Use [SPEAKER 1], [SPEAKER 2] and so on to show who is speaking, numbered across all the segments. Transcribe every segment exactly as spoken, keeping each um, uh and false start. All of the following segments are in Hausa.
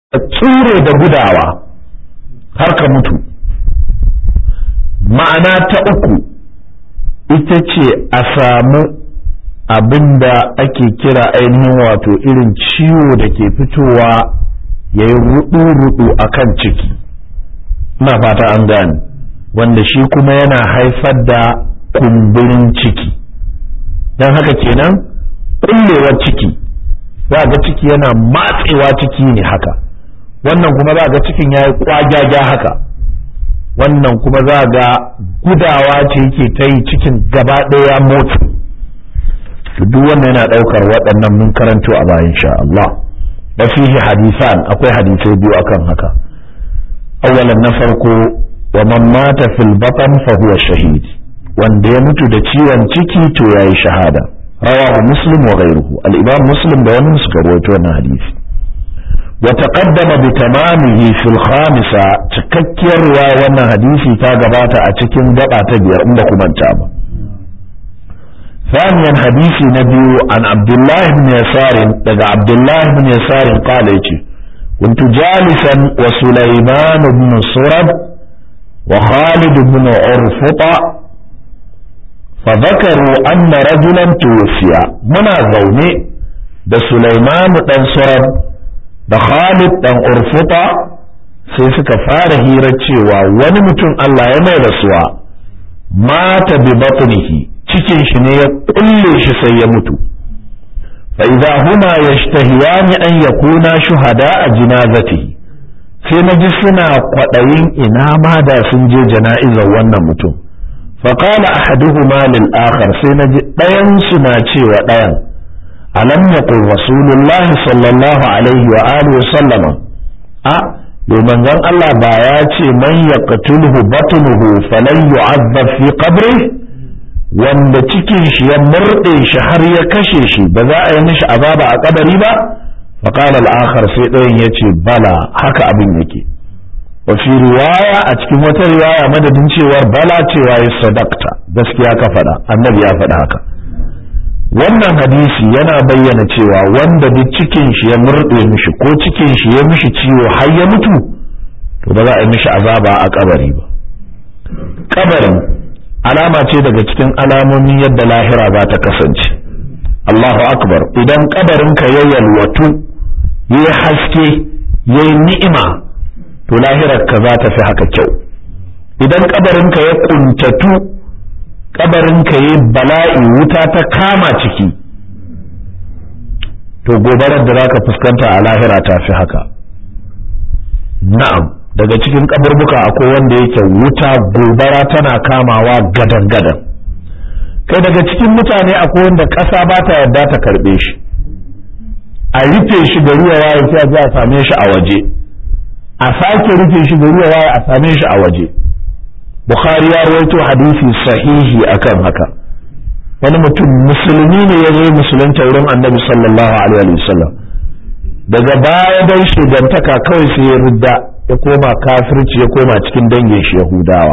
[SPEAKER 1] tsure da gudawa har ka mutu. Ma'ana ta uku ita ce a samu abin da ake kira ainihin wato irin ciwo da ke fitowa ya yi ruɗu-ruɗu a kan ciki, ina fata an gane, wanda shi kuma yana haifar da kumburin ciki. don haka kenan kullewar ciki za ga ciki yana matsewa ciki ne haka, wannan kuma za ga cikin yayi kwagyaga haka, wannan kuma za ga gudawa ce yake ta yi cikin gaba ɗaya motsi. duk wannan yana ɗaukar waɗannan mun karanto a bayan sha Allah. wa fihi hadisan, akwai hadisai biyu akan haka. awwalan na farko, wa man mata fil batn fa huwa shahid, wanda ya mutu da ciwon ciki to yayi shahada. rawahu muslim wa ghayruhu, al-imam muslim da wani suka rawaito wannan hadisi. wa taqaddama bi tamamihi fil khamisa, cikakkiyar riwaya wannan hadisi ta gabata a cikin gaba ta biyar inda kuma ta ba. ثانيا حديث نبي عن عبد الله بن يسار لقى عبد الله بن يسار قال كنت جالسا وسليمان بن سرد وخالد بن عرفطة فذكروا أن رجلا توفي منا زوني ده سليمان بن سرد ده خالد بن عرفطة sai suka fara hira cewa wani mutum Allah ya mai rasuwa mata bi batnihi, cikin shi ne ya kulle shi sai ya mutu. fa idza huma yashtahiyani an yakuna shuhada a jinazatihi, sai na ji suna kwadayin ina ma da sun je jana'izar wannan mutum. fa qala ahaduhuma lil akhar, sai na ji dayan suna cewa dayan alam yaqul rasulullahi sallallahu alaihi wa alihi wa sallama, a yo manzon Allah ba ya ce man yaqtuluhu batnuhu falan yu'adhab fi qabrihi, wanda cikin shi ya murde shi har ya kashe shi ba za a yi mishi azaba a kabari ba. fa qala al-akhar, sai ɗayan yace bala, haka abin yake. wa fi riwaya, a cikin wata riwaya madadin cewar bala cewa ya sadaqta, gaskiya ka faɗa, annabi ya faɗa haka. wannan hadisi yana bayyana cewa wanda duk cikin shi ya murde mishi ko cikin shi ya mishi ciwo har ya mutu to ba za a yi mishi azaba a kabari ba. kabarin alama ce daga cikin alamomin yadda lahira za ta kasance. Allahu akbar, idan kabarinka ya yalwatu ya haske ya yi ni'ima to lahirarka za ta fi haka kyau. idan kabarinka ya kuntatu, kabarinka ya bala'i, wuta ta kama ciki, to gobarar da za ka fuskanta a lahira ta fi haka. na'am, daga cikin kaburbuka akwai wanda yake wuta gobara tana kamawa gadan gadan. kai daga cikin mutane akwai wanda ƙasa ba ta yarda ta karbe shi, a rufe shi da ruwa waye sai a a same shi a waje, a sake rufe shi da ruwa waye a same shi a waje. Bukhari ya rawaito hadisi sahihi akan haka. wani mutum musulmi ne ya zo musulunta wurin annabi sallallahu alaihi wasallam, daga baya dai shugantaka kawai sai ya ridda ya koma kafirci, ya koma cikin dangin shi Yahudawa.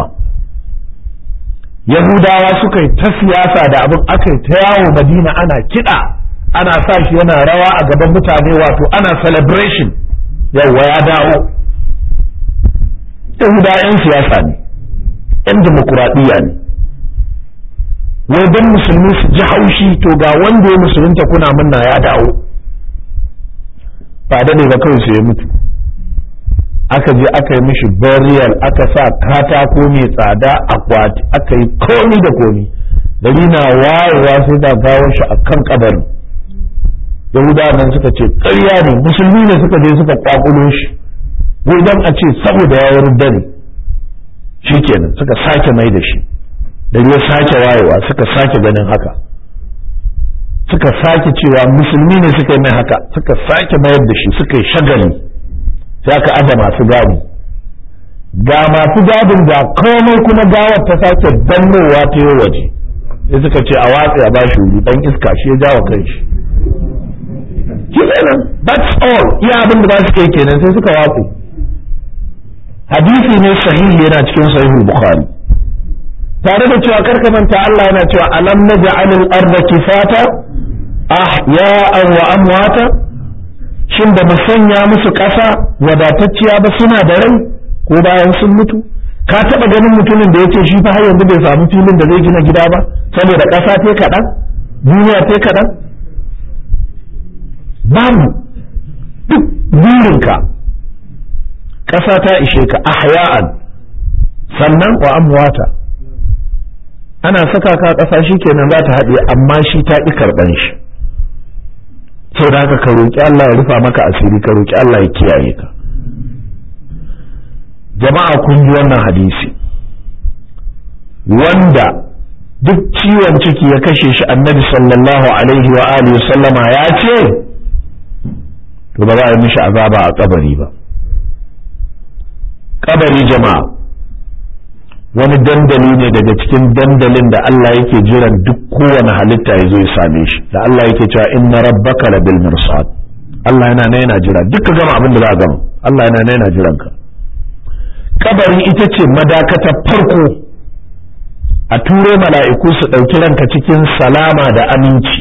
[SPEAKER 1] Yahudawa suka yi ta siyasa da abin, aka yi ta yawo Madina ana kiɗa, ana sa shi yana rawa a gaban mutane, wato ana celebration, yawwa ya dawo. Yahudawa 'yan siyasa ne, 'yan demokuraɗiyya ne, wai don musulmi su ji haushi to ga wanda ya musulunta kuna munna ya dawo. ba da ne ba kawai sai ya mutu, aka je aka yi mishi burial, aka sa katako mai tsada, akwati, aka yi komi da komi. gari na wayewa sai da gawar shi a kan kabarin. yahudawa nan suka ce ƙarya ne, musulmi ne suka je suka kwakulo shi wai dan a ce saboda ya yarda ne. shikenan suka sake mai da shi, da ya sake wayewa suka sake ganin haka, suka sake cewa musulmi ne suka yi mai haka, suka sake mayar da shi, suka yi shagali, sai aka aza masu gadi. ga masu gadin ga komai, kuma gawar ta sake dannowa ta yi waje, sai suka ce a watsi a bashi wuri, dan iska shi ya jawo kan shi. kenan that's all, iya abin da ba su kai kenan, sai suka watsi. hadisi ne sahihi, yana cikin sahihul bukhari. tare da cewa karka manta Allah yana cewa alam naj'alil arda kifata ahya'an wa amwata, shin da mu sanya musu ƙasa wadatacciya ba suna da rai ko bayan sun mutu? Ka taɓa ganin mutumin da ya ce shi fa har yanzu bai samu filin da zai gina gida ba saboda ƙasa ta kaɗan, duniya ta kaɗan? Babu. Duk burinka ƙasa ta ishe ka ahya'an, sannan wa amwata. Ana saka ka ƙasa shi kenan za ta haɗe, amma shi ta ƙi karɓan shi. Sau da haka ka roƙi Allah ya rufa maka asiri, ka roƙi Allah ya kiyaye ka. Jama'a kun ji wannan hadisi, wanda duk ciwon ciki ya kashe shi annabi sallallahu alaihi wa alihi sallama ya ce to ba za a yi mishi azaba a kabari ba. Kabari jama'a wani dandali ne daga cikin dandalin da Allah yake jiran duk kowane halitta ya zo ya same shi, da Allah yake cewa inna rabbaka labil mirsad. Allah yana nan yana jira, duk ka gama abin da za a gama, Allah yana nan yana jiran ka. Kabari ita ce madakatar farko a turo mala'iku su ɗauki ranka cikin salama da aminci,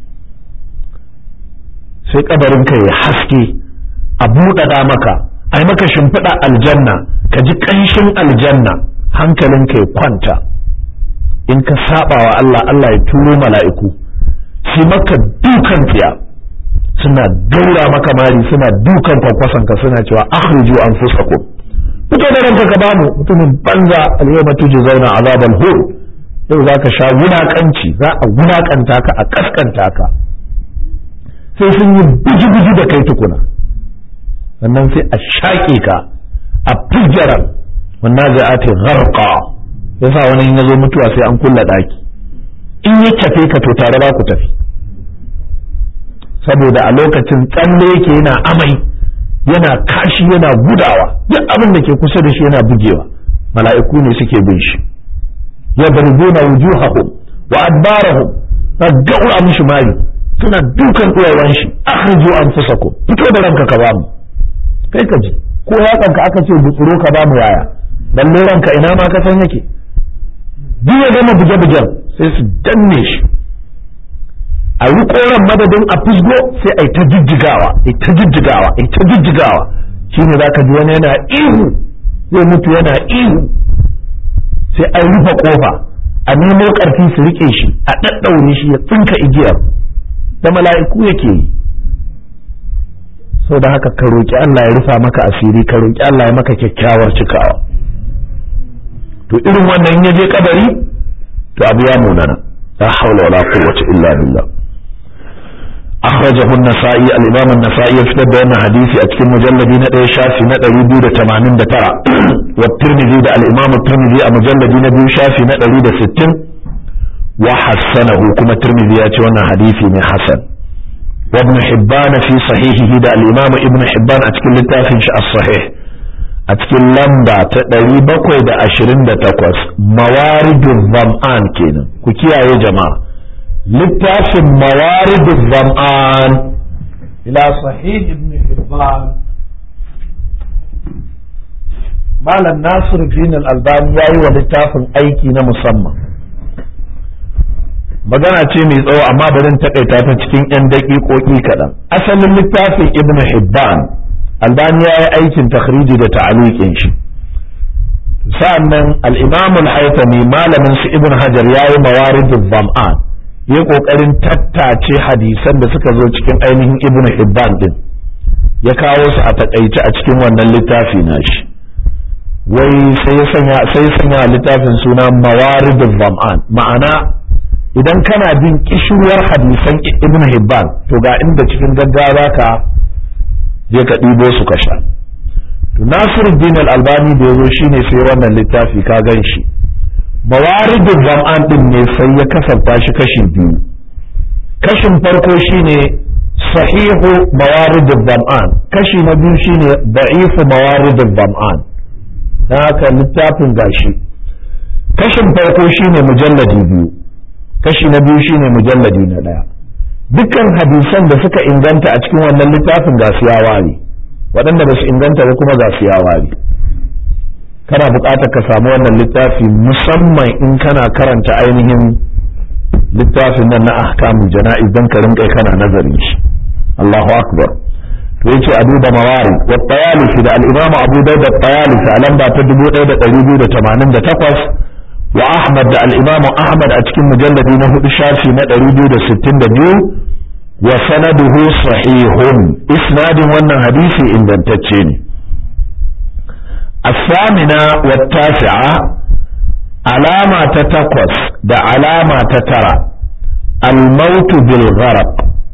[SPEAKER 1] sai kabarinka ya haske, a buɗaɗa maka, a yi maka shimfiɗa aljanna, ka ji ƙanshin aljanna, hankalinka ya kwanta. In ka saba wa Allah, Allah ya turo mala'iku su maka dukan tsiya, suna gaura maka mari, suna dukan kwakwasanka, suna cewa akhriju anfusakum, fito da ranka ka bamu, mutumin banza, al-yawma tujzauna azabal hur. Yau za ka sha wulaƙanci, za a wulaƙanta ka, a ƙasƙanta ka, sai sun yi buji-buji da kai tukuna, sannan sai a shaƙe ka a fujjaran wannan zai ate gharqa. Yasa wani in ya zo mutuwa sai an kulla ɗaki, in ya tafe ka to tare ba ku tafi, saboda a lokacin tsalle yake yana amai, yana kashi, yana gudawa, duk abin da ke kusa da shi yana bugewa. Mala'iku ne suke bin shi, yadrubuna wujuhahum wa adbarahum, na gaura mishi mari, suna dukan uwayen shi, akhriju anfusakum, fito da ranka ka bamu. Kai ka ji ko yakanka aka ce gutsuro ka bamu yaya, balle ranka ina ma ka san yake. Duk ya gama buge-bugen sai su danne shi, a yi koran madadin a fusgo sai a yi ta jijjigawa, a ta jijjigawa, a ta jijjigawa. Shi ne za ka ji wani yana ihu, zai mutu yana ihu, sai an rufe kofa, a nemo ƙarfi su riƙe shi, a ɗaɗɗaure shi, ya tsinka igiyar, da mala'iku yake yi. Sau da haka ka roƙi Allah ya rufa maka asiri, ka roƙi Allah ya maka kyakkyawar cikawa. To irin wannan ya je kabari, to abu ya munana, la hawla wala quwwata illa billah. Akhrajahu an-Nasa'i, al-Imam an-Nasa'i ya fitar da wannan hadisi a cikin mujalladi na ɗaya shafi na ɗari biyu da tamanin da tara, wa Tirmidhi da al-Imam Tirmidhi a mujalladi na biyu shafi na ɗari da sittin, wa hassanahu, kuma Tirmidhi ya ce wannan hadisi ne hasan. Wa Ibn Hibban fi sahihihi da al-Imam Ibn Hibban a cikin littafin shi as-Sahih a cikin lamba ta ɗari bakwai da ashirin da takwas, Mawaridul Zam'an kenan. Ku kiyaye jama'a, littafin Mawaridul Zam'an ila Sahih Ibn Hibban, Malam Nasiruddin Al-Albani yayi wa littafin aiki na musamman. Magana ce mai tsawo amma bari in takaita ta cikin yan daƙiƙoƙi kaɗan. Asalin littafin Ibn Hibban, Albani ya yi aikin takhriji da ta'aliqin shi. Sa'annan al-Imam al-Haythami malamin su Ibn Hajar ya yi Mawaridul Zam'an, ya kokarin tattace hadisan da suka zo cikin ainihin Ibn Hibban din, ya kawo su a takaice a cikin wannan littafi nashi. Wai sai ya sanya sai ya sanya littafin suna Mawaridul Zam'an, ma'ana idan kana bin kishirwar hadisan Ibn Hibban to ga inda cikin gaggawa ka je ka ɗibo su ka sha. To Nasiruddin Al-Albani da yazo shine sai wannan littafi ka gan shi. Mawaridul Zam'an din ne sai ya kasafta shi kashi biyu. Kashin farko shine sahihu Mawaridul Zam'an, kashi na biyu shine da'ifu Mawaridul Zam'an. Dan haka littafin gashi. Kashin farko shine mujalladi biyu. Kashi na biyu shine mujalladi na ɗaya. Dukkan hadisan da suka inganta a cikin wannan littafin ga su ya ware, waɗanda ba su inganta ba kuma ga su ya ware. Kana buƙatar ka samu wannan littafi musamman in kana karanta ainihin littafin nan na ahkamul jana'iz dan ka rinka kana nazarin shi. Allahu akbar. To to yace Abu Damawari wa Tayalisi da al-Imam Abu Dawud da Tayalisi a lamba ta dubu ɗaya da ɗari biyu da tamanin da takwas wa Ahmad da al-Imam Ahmad a cikin mujalladi na hudu shafi na ɗari biyu da sittin da biyu wa sanaduhu sahihun isnadin wannan hadisi ingantacce ne. الثامنة والتاسعة علامة تتقوس دا علامة تترى الموت بالغرق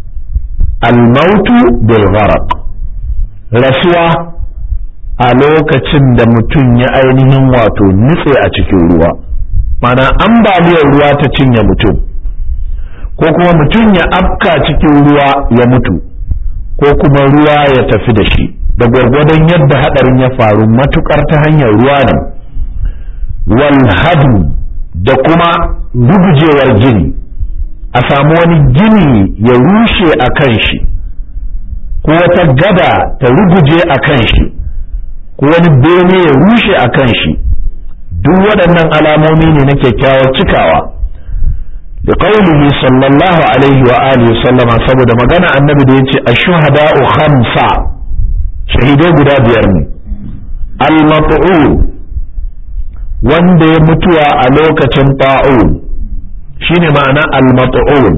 [SPEAKER 1] الموت بالغرق رسوة alokacin da mutum ya ainihin wato nutse a cikin ruwa mana ambaliyar ruwa ta cinye mutum ko kuma mutum ya afka cikin ruwa ya mutu ko kuma ruwa ya tafi da shi da gwargwadon yadda hadarin ya faru matukar ta hanyar ruwa ne wal hadu da kuma rugujewar gini a samu wani gini ya rushe a kan shi ko wata gada ta ruguje a kan shi ko wani bene ya rushe a kan shi duk waɗannan alamomi ne na kyakkyawar cikawa da qaulihi sallallahu alaihi wa alihi sallama saboda magana annabi da yace ash-shuhada'u khamsa shahidai guda biyar ne al-mat'un wanda ya mutuwa a lokacin ta'un shine ma'ana al-mat'un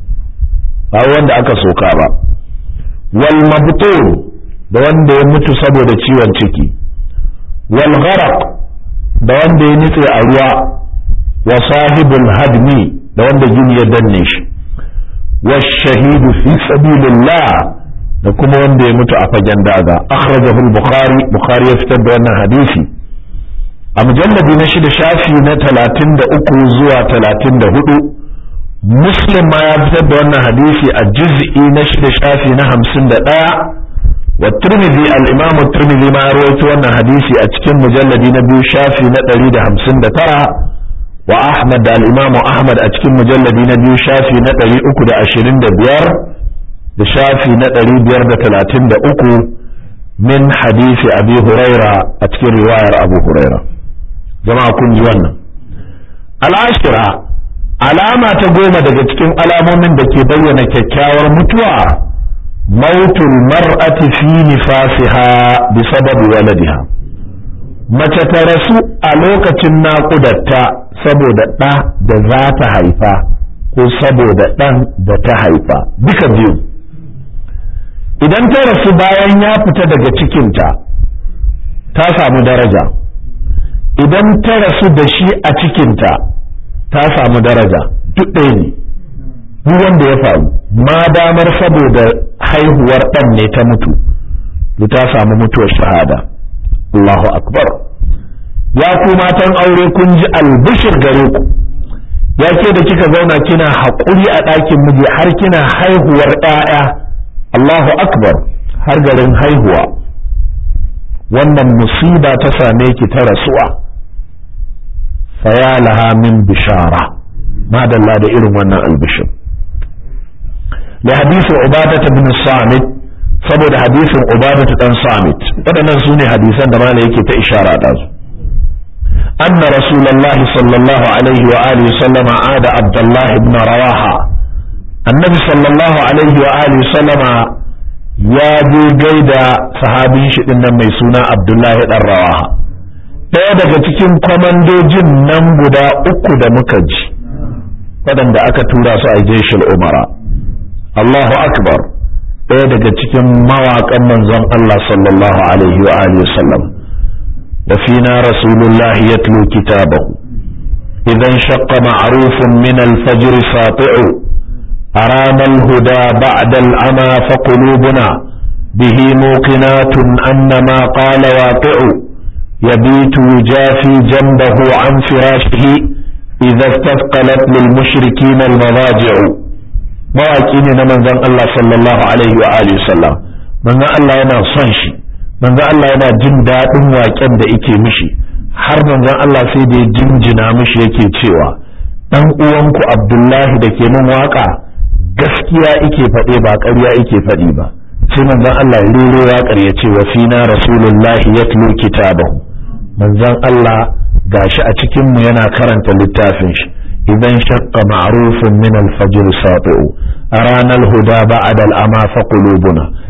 [SPEAKER 1] ba wanda aka soka ba wal mabtur da wanda ya mutu saboda ciwon ciki wal gharq da wanda ya nitse a ruwa wa sahibul hadmi da wanda gini ya danne shi wa shahidu fi sabilillah da kuma wanda ya mutu a fagen daga akhrajahu al-bukhari bukhari ya fitar da wannan hadisi a mujalladi na shida shafi na talatin da uku zuwa talatin da hudu muslim ma ya fitar da wannan hadisi a juz'i na shida shafi na hamsin da ɗaya wa tirmidhi al-imam tirmidhi ma ya rawaito wannan hadisi a cikin mujalladi na biyu shafi na ɗari da hamsin da tara wa ahmad da al-imam ahmad a cikin mujalladi na biyu shafi na ɗari uku da ashirin da biyar da shafi na ɗari biyar da talatin da uku min hadisi abi huraira a cikin riwayar abu huraira jama'a kun ji wannan al'ashira alama ta goma daga cikin alamomin da ke bayyana kyakkyawar mutuwa mautul mar'ati fi nifasiha bi sababi waladiha mace ta rasu a lokacin naƙudarta saboda ɗa da za ta haifa ko saboda ɗan da ta haifa duka biyu idan ta rasu bayan ya fita daga cikinta ta samu daraja idan ta rasu da shi a cikinta ta samu daraja duk ɗaya ne duk wanda ya faru ma damar saboda haihuwar ɗan ne ta mutu to ta samu mutuwar shahada Allahu akbar ya ku matan aure kun ji albishir gare ku ya ke da kika zauna kina haƙuri a ɗakin miji har kina haihuwar ɗaya Allahu akbar har garin haihuwa wannan musiba ta same ki ta rasuwa faya laha min bishara madalla da irin wannan albishir da hadisin ubadah bin samit saboda hadisin ubadah dan samit waɗannan sune hadisan da malai yake ta ishara da su anna rasulullahi sallallahu alaihi wa alihi sallama ada abdullah ibn rawaha annabi sallallahu alaihi wa alihi sallama ya je gaida sahabin shi din nan mai suna abdullahi dan rawaha ɗaya daga cikin kwamandojin nan guda uku da muka ji waɗanda aka tura su a jeshul umara Allahu akbar ɗaya daga cikin mawaƙan manzon Allah sallallahu alaihi wa alihi sallam wa fina rasulullahi yatlu kitabahu idan shaqqa ma'rufun min al-fajr sati'u arama al-huda ba'da al-ama fa qulubuna bihi muqinatun annama qala waqi'u يبيت يجافي جنبه عن فراشه إذا استثقلت للمشركين المضاجع mawaƙi ne na manzon Allah sallallahu alaihi wa alihi sallam manzon Allah yana son shi manzon Allah yana jin daɗin waƙen da yake mishi har manzon Allah sai da ya jinjina mishi yake cewa dan uwanku Abdullahi da ke min waƙa gaskiya yake faɗe ba ƙarya yake faɗi ba sai manzon Allah ya rero waƙar ya ce wa fina rasulullahi yatlu kitabahu manzon Allah gashi a cikin mu yana karanta littafin shi idan shaqqa ma'rufun min al-fajr sati'u arana al-huda ba'da al-ama fa qulubuna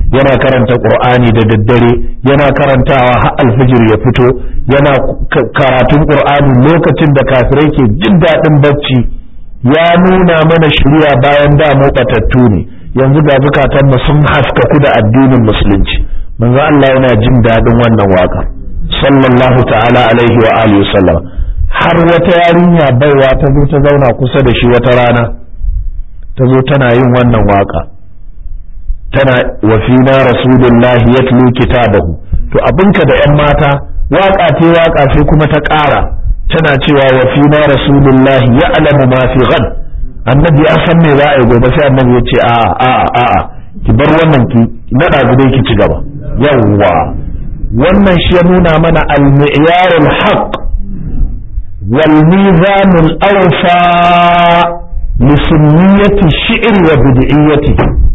[SPEAKER 1] yana karanta qur'ani da daddare yana karantawa har alfijir ya fito yana karatun qur'ani lokacin da kafirai ke jin daɗin bacci ya nuna mana shari'a bayan da mu batattu ne yanzu ga zukatanmu sun haskaku da addinin musulunci manzo Allah yana jin daɗin wannan waka sallallahu ta'ala alaihi wa alihi wasallam har wata yarinya baiwa ta zo ta zauna kusa da shi wata rana ta zo tana yin wannan waka tana wa fina rasulullahi yatlu kitabahu to abinka da yan mata waka ce waka sai kuma ta ƙara tana cewa wa fina rasulullahi ya'lamu ma fi ghad annabi ya san me za a yi gobe sai annabi ya ce a a a a ki bar wannan ki nada gude ki ci gaba yawwa wannan shi ya nuna mana al-mi'yarul haqq wal mizanul awfa li sunniyati shi'r wa bid'iyyati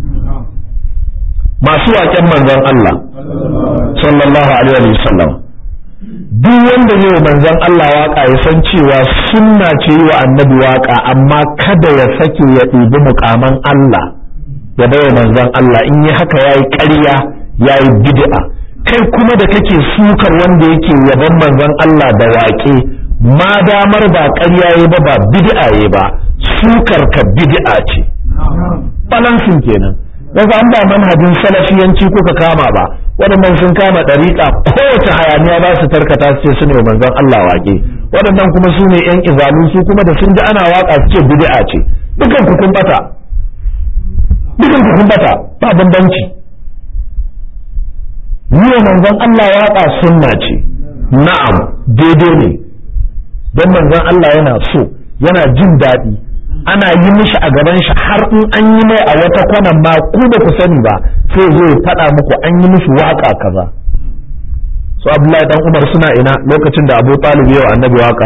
[SPEAKER 1] masu waƙen manzon Allah sallallahu alaihi wa sallam duk wanda zai manzon Allah waka ya san cewa sunna ce yi wa annabi waka amma kada ya sake ya ɗibi mukaman Allah ya bai manzon Allah in yi haka yayi ƙarya yayi bid'a kai kuma da kake sukar wanda yake yaban manzon Allah da waƙe ma damar ba ƙarya yayi ba ba bid'a yayi ba sukar ka bid'a ce balansin kenan daga an ba manhajin salafiyanci kuka kama ba waɗannan sun kama ɗariƙa kowace hayaniya ba su tarkata su ce su ne manzon Allah waƙe waɗannan kuma su ne ƴan izalu su kuma da sun ji ana waƙa su ce bid'a ce dukan ku kun bata dukan ku kun bata ba bambanci ni manzon Allah waƙa sunna ce na'am daidai ne don manzon Allah yana so yana jin daɗi ana yi mishi a gaban shi har in an yi mai a wata kwanan ma ku ba ku sani ba sai zo ya faɗa muku an yi mishi waka kaza so Abdullahi dan Umar suna ina lokacin da Abu Talib ya annabi waka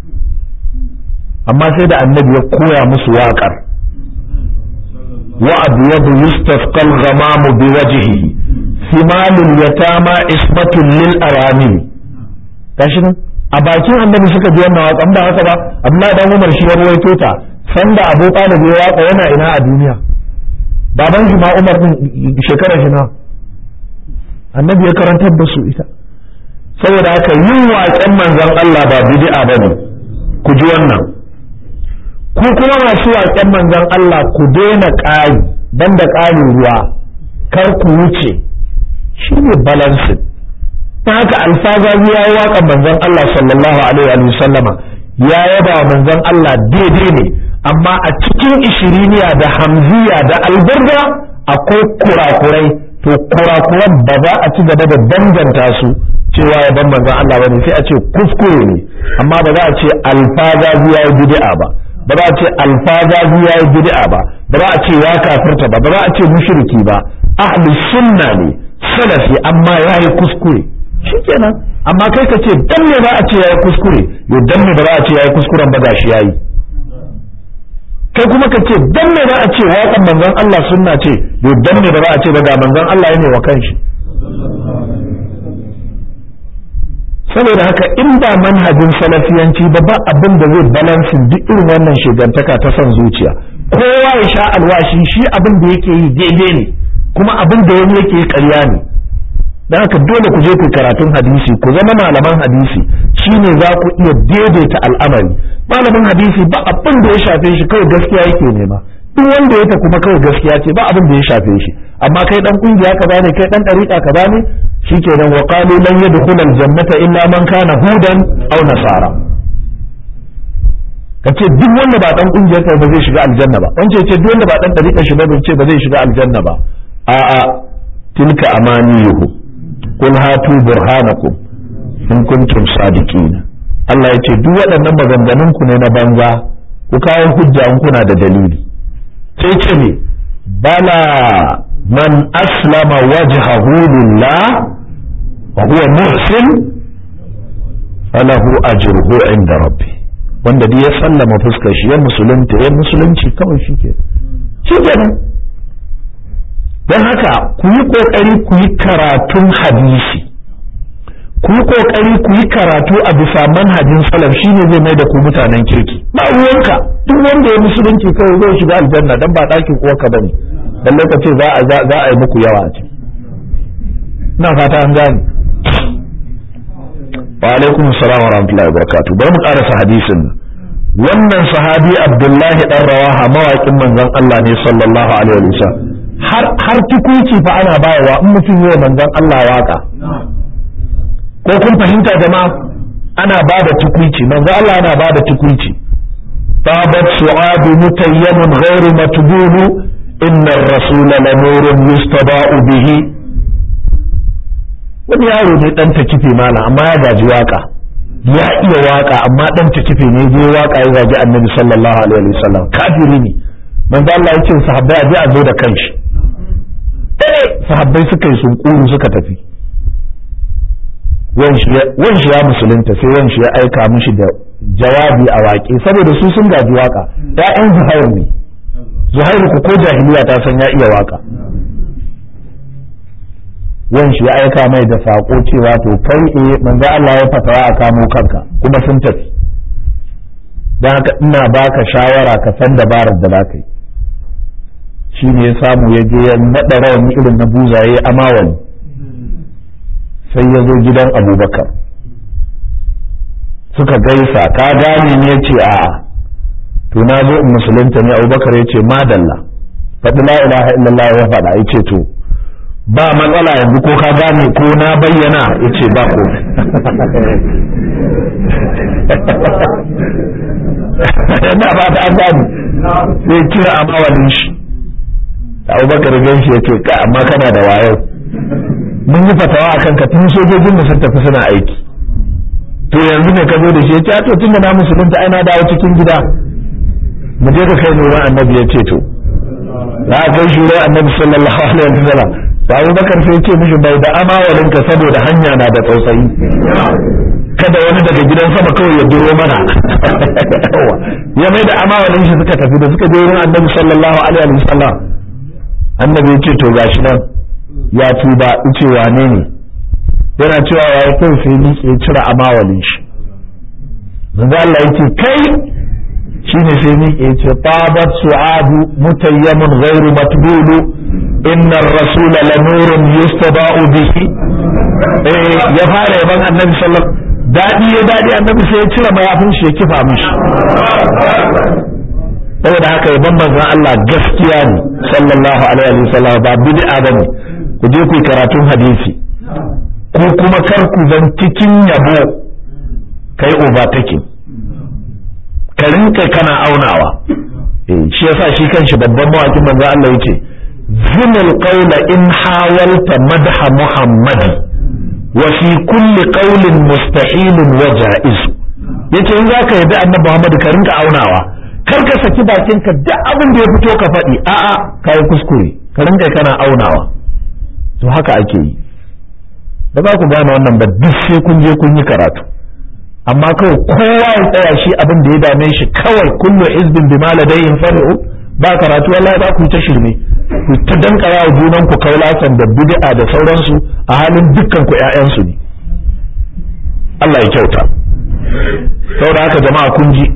[SPEAKER 1] amma sai da annabi ya koya musu waƙar wa abyadu yustafqal ghamamu biwajhihi simalul yatama isbatun lil arami gashi nan a bakin annabi suka ji wannan waƙan ba haka ba Abdullahi dan Umar shi ya ruwaito ta sanda Abu Talib ya waka yana ina a duniya baban shi ma Umar din shekara shi na annabi ya karantar da su ita saboda haka yin waƙen manzon Allah ba bid'a bane ku ji wannan ku kuma masu waƙen manzon Allah ku daina ƙari banda ƙarin ruwa kar ku wuce shine balancing ta haka alfazazi ya yi waƙan manzon Allah sallallahu alaihi wa sallama ya yaba manzon Allah daidai ne amma a cikin ishiriniya da hamziya da albarda akwai kurakurai to kurakuran ba za a ci gaba da danganta su cewa ya ban manzon Allah bane sai a ce kuskure ne amma ba za a ce alfazazi ya yi bid'a ba ba za a ce alfazazi ya yi bid'a ba ba za a ce ya kafirta ba ba za a ce mushriki ba ahli sunna ne salafi amma ya yi kuskure shikenan amma kai ka ce dan me za a ce ya yi kuskure yo dan me ba za a ce ya yi kuskuren ba gashi yayi kai kuma ka ce dan me za a ce waƙan manzon Allah sunna ce yo dan me ba za a ce ba ga manzon Allah yana wa kanshi saboda haka in ba manhajin salafiyanci ba ba abin da zai balansin duk irin wannan shigantaka ta son zuciya kowa ya sha alwashi shi abin da yake yi daidai ne kuma abin da wani yake yi ƙarya ne dan haka dole ku je ku karatun hadisi ku zama malaman hadisi shine za ku iya daidaita al'amari malamin hadisi ba abin da ya shafe shi kawai gaskiya yake nema duk wanda ya ta kuma kawai gaskiya ce ba abin da ya shafe shi amma kai dan kungiya kaza ne kai dan dariqa kaza ne shikenan wa qalu lan yadkhulal jannata illa man kana hudan aw nasara kace duk wanda ba dan kungiyar ka ba zai shiga aljanna ba wance ce duk wanda ba dan dariqa shi ba ce ba zai shiga aljanna ba a a tilka amaniyuhu qul hatu burhanakum in kuntum sadiqin Allah ya ce duk waɗannan maganganun ku ne na banza ku kawo hujja in kuna da dalili sai ce ne bala man aslama wajhahu lillah wa huwa muhsin falahu ajruhu inda rabbi wanda dai ya sallama fuskar shi ya musulunta ya musulunci kawai shike shikenan dan haka ku yi kokari ku yi karatun hadisi ku yi kokari ku yi karatu a bisa manhajin salaf shine zai mai da ku mutanen kirki ba ruwanka duk wanda ya musulunci kawai zai shiga aljanna dan ba dakin uwarka bane dan lokaci za a za a yi muku yawa ce ina fata an gane. wa alaikum assalam wa rahmatullahi wa barakatuh. bari mu karasa hadisin. wannan sahabi Abdullahi dan Rawaha mawaƙin manzon Allah ne sallallahu alaihi wa sallam, har har tukuici fa ana bayarwa in mutum yayin manzon Allah waka, ko kun fahimta jama'a, ana bada tukuici, manzon Allah yana bada tukuici. tabat su'adu mutayyamun ghairu matbulu inna ar-rasul lanurun yustaba'u bihi. wani yaro ne dan takife mala amma ya gaji waka, ya iya waka amma dan takife ne je waka ya gaji annabi sallallahu alaihi wasallam, kafiri ne. manzo Allah ya ce sahabbai aje a zo da kanshi, eh sahabbai suka yi sunkuru suka tafi. wanshi ya musulunta sai wanshi ya aika mishi da jawabi a waƙe, saboda su sun gaji waka, ƴaƴan Zuhair ne. Zuhair ku ko jahiliya ta san ya iya waka. wanshi ya aika mai da sako cewa to kai eh manzo Allah ya fatawa a kamo kanka, kuma sun tafi. dan haka ina baka shawara ka san dabarar da zaka yi. shine ya samu ya je ya nada rawani irin na buzaye amawali, sai ya zo gidan Abubakar suka gaisa. ka gane ne ya ce a to na zo in musulunta ne. Abubakar ya ce madalla, faɗi la ilaha illallah ya faɗa. ya ce to ba matsala yanzu ko ka gane ko na bayyana? ya ce ba ko yana ba ta an gane. sai kira a mawalin shi. Abubakar gan shi ya ce ka amma kana da wayo, mun yi fatawa a kanka tun sojojin sun tafi suna aiki, to yanzu ne ka zo da shi? ya ce to tun da na musulunta ai na dawo cikin gida, mu je ka kai nuran annabi. ya ce to za a kai shuran annabi sallallahu alaihi wasallam. da Abubakar sai ce mishi bai da amawalinka saboda hanya na da tsautsayi, kada wani daga gidan sama kawai ya duro mana. ya mai da amawalin shi suka tafi. da suka je wurin annabi sallallahu alaihi wasallam, annabi ya ce to gashi nan ya tuba. ce wane ne? yana cewa ya kai sai ni ya cire amawalin shi. manzo Allah yake kai shine sai ni ya ce tabat su'adu mutayyamun ghairu matbulu inna ar-rasula lanurun yustaba'u bihi. eh ya fara yaban annabi sallallahu alaihi wasallam, dadi ya dadi annabi sai ya cire mayafin shi ya kifa mishi. saboda haka yaban manzon Allah gaskiya ne sallallahu alaihi wasallam, ba bid'a bane. ku je ku karatun hadisi, ko kuma kar ku zan cikin yabo kai overtaking, ka rinka kana aunawa. eh shi yasa shi kanshi babban mawakin manzon Allah yake zunul qawla in hawalta madha muhammadi wa fi kulli qawlin mustahilun wa ja'iz. yace in zaka yabi annabi Muhammad ka rinka aunawa, kar ka saki bakinka duk abin da ya fito ka faɗi, a'a kai kuskure, ka rinka kana aunawa. to haka ake yi. da ba ku gane wannan ba duk sai kun je kun yi karatu, amma kawai kowa ya tsaya shi abin da ya dame shi kawai, kullu hizbin bima ladayhim far'u. ba karatu wallahi ba ku ta shirme, ku ta dankara wa junan ku kaulasan da bid'a da sauransu, a halin dukkan ku ƴaƴan su ne. Allah ya kyauta. saboda haka jama'a kun ji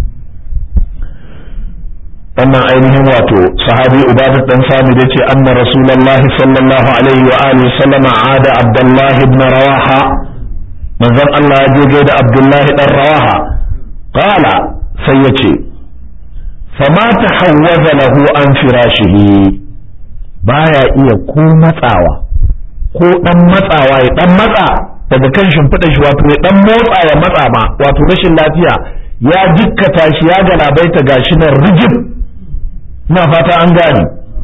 [SPEAKER 1] wannan ainihin wato sahabi Ubadah dan Sami da ce anna rasulullahi sallallahu alaihi wa alihi sallama ada Abdullah ibn Rawaha, manzon Allah ya je da Abdullah dan Rawaha. qala sai yace fama tahawwaza lahu an firashihi, baya iya ko matsawa ko dan matsawa ya dan matsa daga kan shimfiɗa shi, wato ya dan motsa ya matsa ma, wato rashin lafiya ya jikkata shi ya galabaita gashi nan rijib. na fata an gane.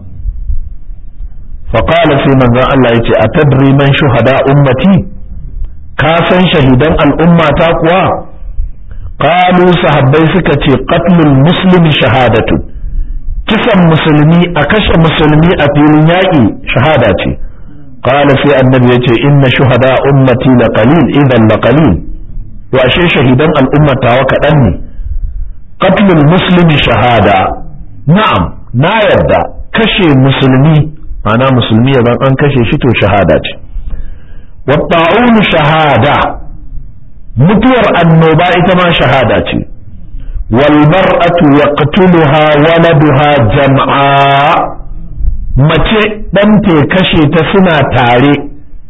[SPEAKER 1] faqala sai manzon Allah yace atadri man shuhada ummati, ka san shahidan al'ummata kuwa? qalu sahabbai suka ce qatlul muslimi shahadatu, kisan musulmi a kashe musulmi a filin yaƙi shahada ce. qala sai annabi yace inna shuhada ummati la qalil, idan la qalil, to ashe shahidan al'ummata wa kaɗan ne. qatlul muslimi shahada, na'am na yarda kashe musulmi, ana musulmi ya an kashe shi to shahada ce. wa ta'unu shahada, mutuwar annoba ita ma shahada ce. wal mar'atu yaqtuluha waladuha jam'a, mace dan te kashe ta suna tare,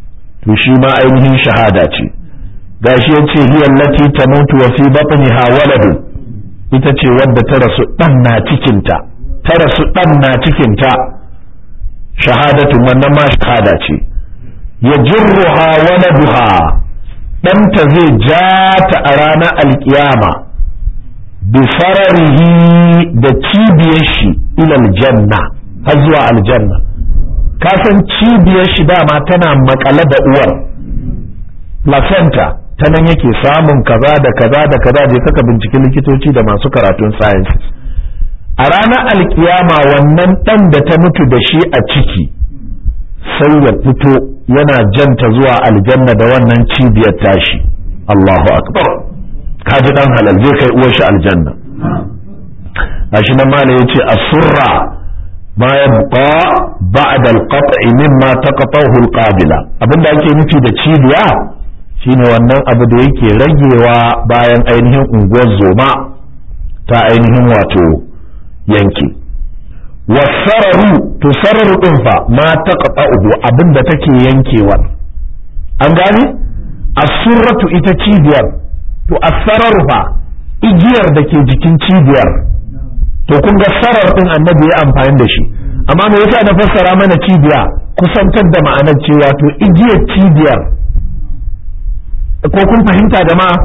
[SPEAKER 1] to shi ma ainihin shahada ce. Gashi yace hiya allati tamutu wa fi batniha waladu, ita ce wadda ta rasu dan na cikin ta ta rasu dan na cikin ta shahadatu, wannan ma shahada ce. yajruha waladuha, ɗanta zai ja ta a ranar alkiyama bi fararihi da cibiyar shi ilal janna har zuwa aljanna. Ka san cibiyar shi dama tana makale da uwar placenta, ta nan yake samun kaza da kaza da kaza, je kaka binciki likitoci da masu karatun sciences. A ranar alkiyama wannan ɗan da ta mutu da shi a ciki sai ya fito yana janta zuwa aljanna da wannan cibiyar tashi. Allahu akbar, kaji dan halal zai kai uwar shi aljanna. Gashi nan mala yace asurra ma yabqa ba'da al-qat'i mimma taqatahu al-qabila, abinda ake nufi da cibiya shine wannan abu da yake ragewa bayan ainihin unguwar zoma ta ainihin wato yanki. wasararu to sararu din fa ma taqta'uhu, abinda take yankewa. An gane asurratu ita cibiyar, to asararu fa igiyar da ke jikin cibiyar. To kun ga sarar din annabi ya amfani da shi, amma me yasa na fassara mana cibiya kusantar da ma'anar cewa to igiyar cibiyar, ko kun fahimta jama'a?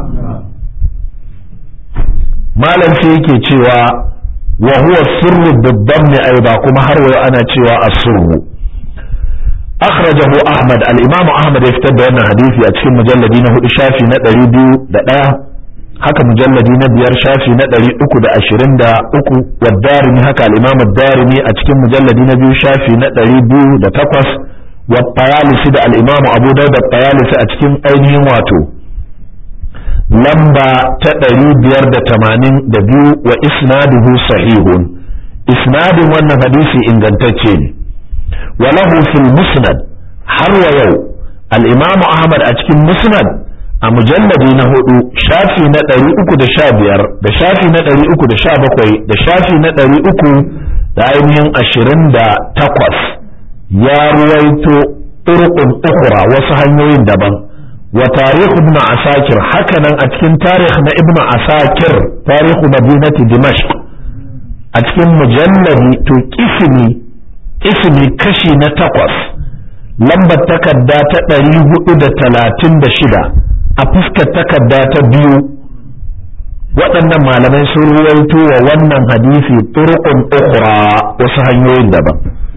[SPEAKER 1] Malam sai yake cewa wa huwa sirru bid-dammi aiba, kuma har wayo ana cewa as-sirru. akhrajahu Ahmad, al-Imam Ahmad ya fitar da wannan hadisi a cikin mujalladi na hudu shafi na ɗari biyu da ɗaya, haka mujalladi na biyar shafi na ɗari uku da ashirin da uku, wa Darimi haka al-Imam ad-Darimi a cikin mujalladi na biyu shafi na ɗari biyu da takwas, wa Tayalisi da al-Imam Abu Dawud at-Tayalisi a cikin ainihin wato lamba ta ɗari biyar da tamanin da biyu, wa isnaduhu sahihun, isnadin wannan hadisi ingantacce ne. wa lahu fil musnad, har wa yau al-Imam Ahmad a cikin musnad a mujalladi na hudu shafi na ɗari uku da sha biyar da shafi na ɗari uku da sha bakwai da shafi na ɗari uku da ainihin ashirin da takwas ya ruwaito turqun ukhra, wasu hanyoyin daban. wa tarikh ibn asakir, hakanan a cikin tarikh na ibn asakir, tarikh madinati dimashq a cikin mujalladi to kismi kismi kashi na takwas lambar takarda ta ɗari hudu da talatin da shida a fuskar takarda ta biyu, waɗannan malamai sun ruwaito wa wannan hadisi turqun ukhra, wasu hanyoyin daban.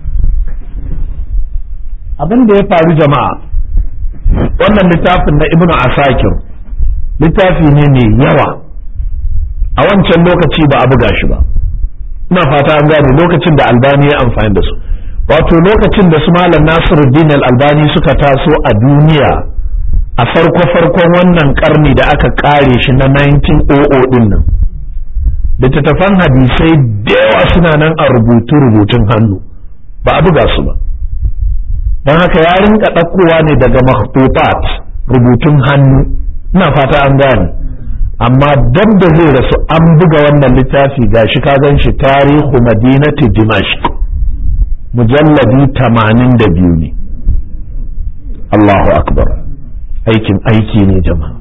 [SPEAKER 1] Abin da ya faru jama'a, wannan littafin na ibnu asakir littafi ne mai yawa, a wancan lokaci ba a buga shi ba, ina fata an gane lokacin da Albani ya amfani da su, wato lokacin da su malam Nasiruddin al-Albani suka taso a duniya a farko-farkon wannan karni da aka kare shi na nineteen hundred din nan, littattafan hadisai da yawa suna nan a rubutu rubutun hannu, ba a buga su ba. don haka ya rinka ɗaukowa ne daga makhtutat, rubutun hannu, ina fata an gane. amma dab da zai rasu an buga wannan littafi gashi ka gan shi tarihu madinati dimashq, mujalladi tamanin da biyu ne. Allahu akbar, aikin aiki ne jama'a.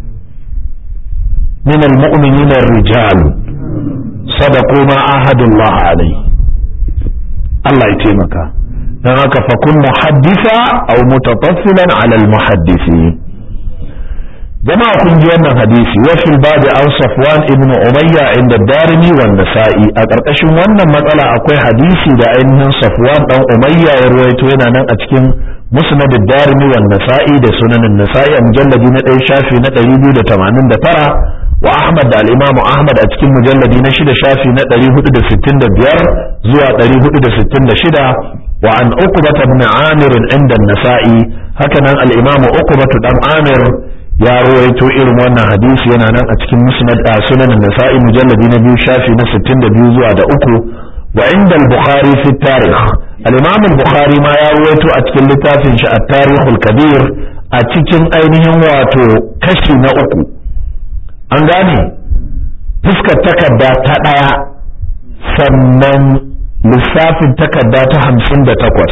[SPEAKER 1] min almu'minina ar-rijal sadaqu ma ahadullah alayhi, Allah ya taimaka. dan haka fa kun muhaddisa aw mutataffilan ala al-muhaddisi. jama'a kun ji wannan hadisi, wa fil babi an Safwan ibn Umayya inda Darimi wa Nasa'i, a karkashin wannan matsala akwai hadisi da ainihin Safwan dan Umayya ya ruwaito, yana nan a cikin musnad ad-Darimi wa Nasa'i da sunan an-Nasa'i a mujalladi na ɗaya shafi na ɗari biyu da tamanin da tara, wa Ahmad da al-Imam Ahmad a cikin mujalladi na shida shafi na ɗari hudu da sittin da biyar zuwa ɗari hudu da sittin da shida, wa an Uqbah ibn Amir inda an-Nasa'i, hakanan al-Imam Uqbah dan Amir ya ruwaito irin wannan hadisi, yana nan a cikin musnad a sunan an-Nasa'i mujalladi na biyu shafi na sittin da biyu zuwa da uku, wa inda al-Bukhari fi tarikh, al-Imam al-Bukhari ma ya ruwaito a cikin littafin shi at-Tarikh al-Kabir a cikin ainihin wato kashi na uku. An gane fuskar takarda ta ɗaya, sannan lissafin takarda ta hamsin da takwas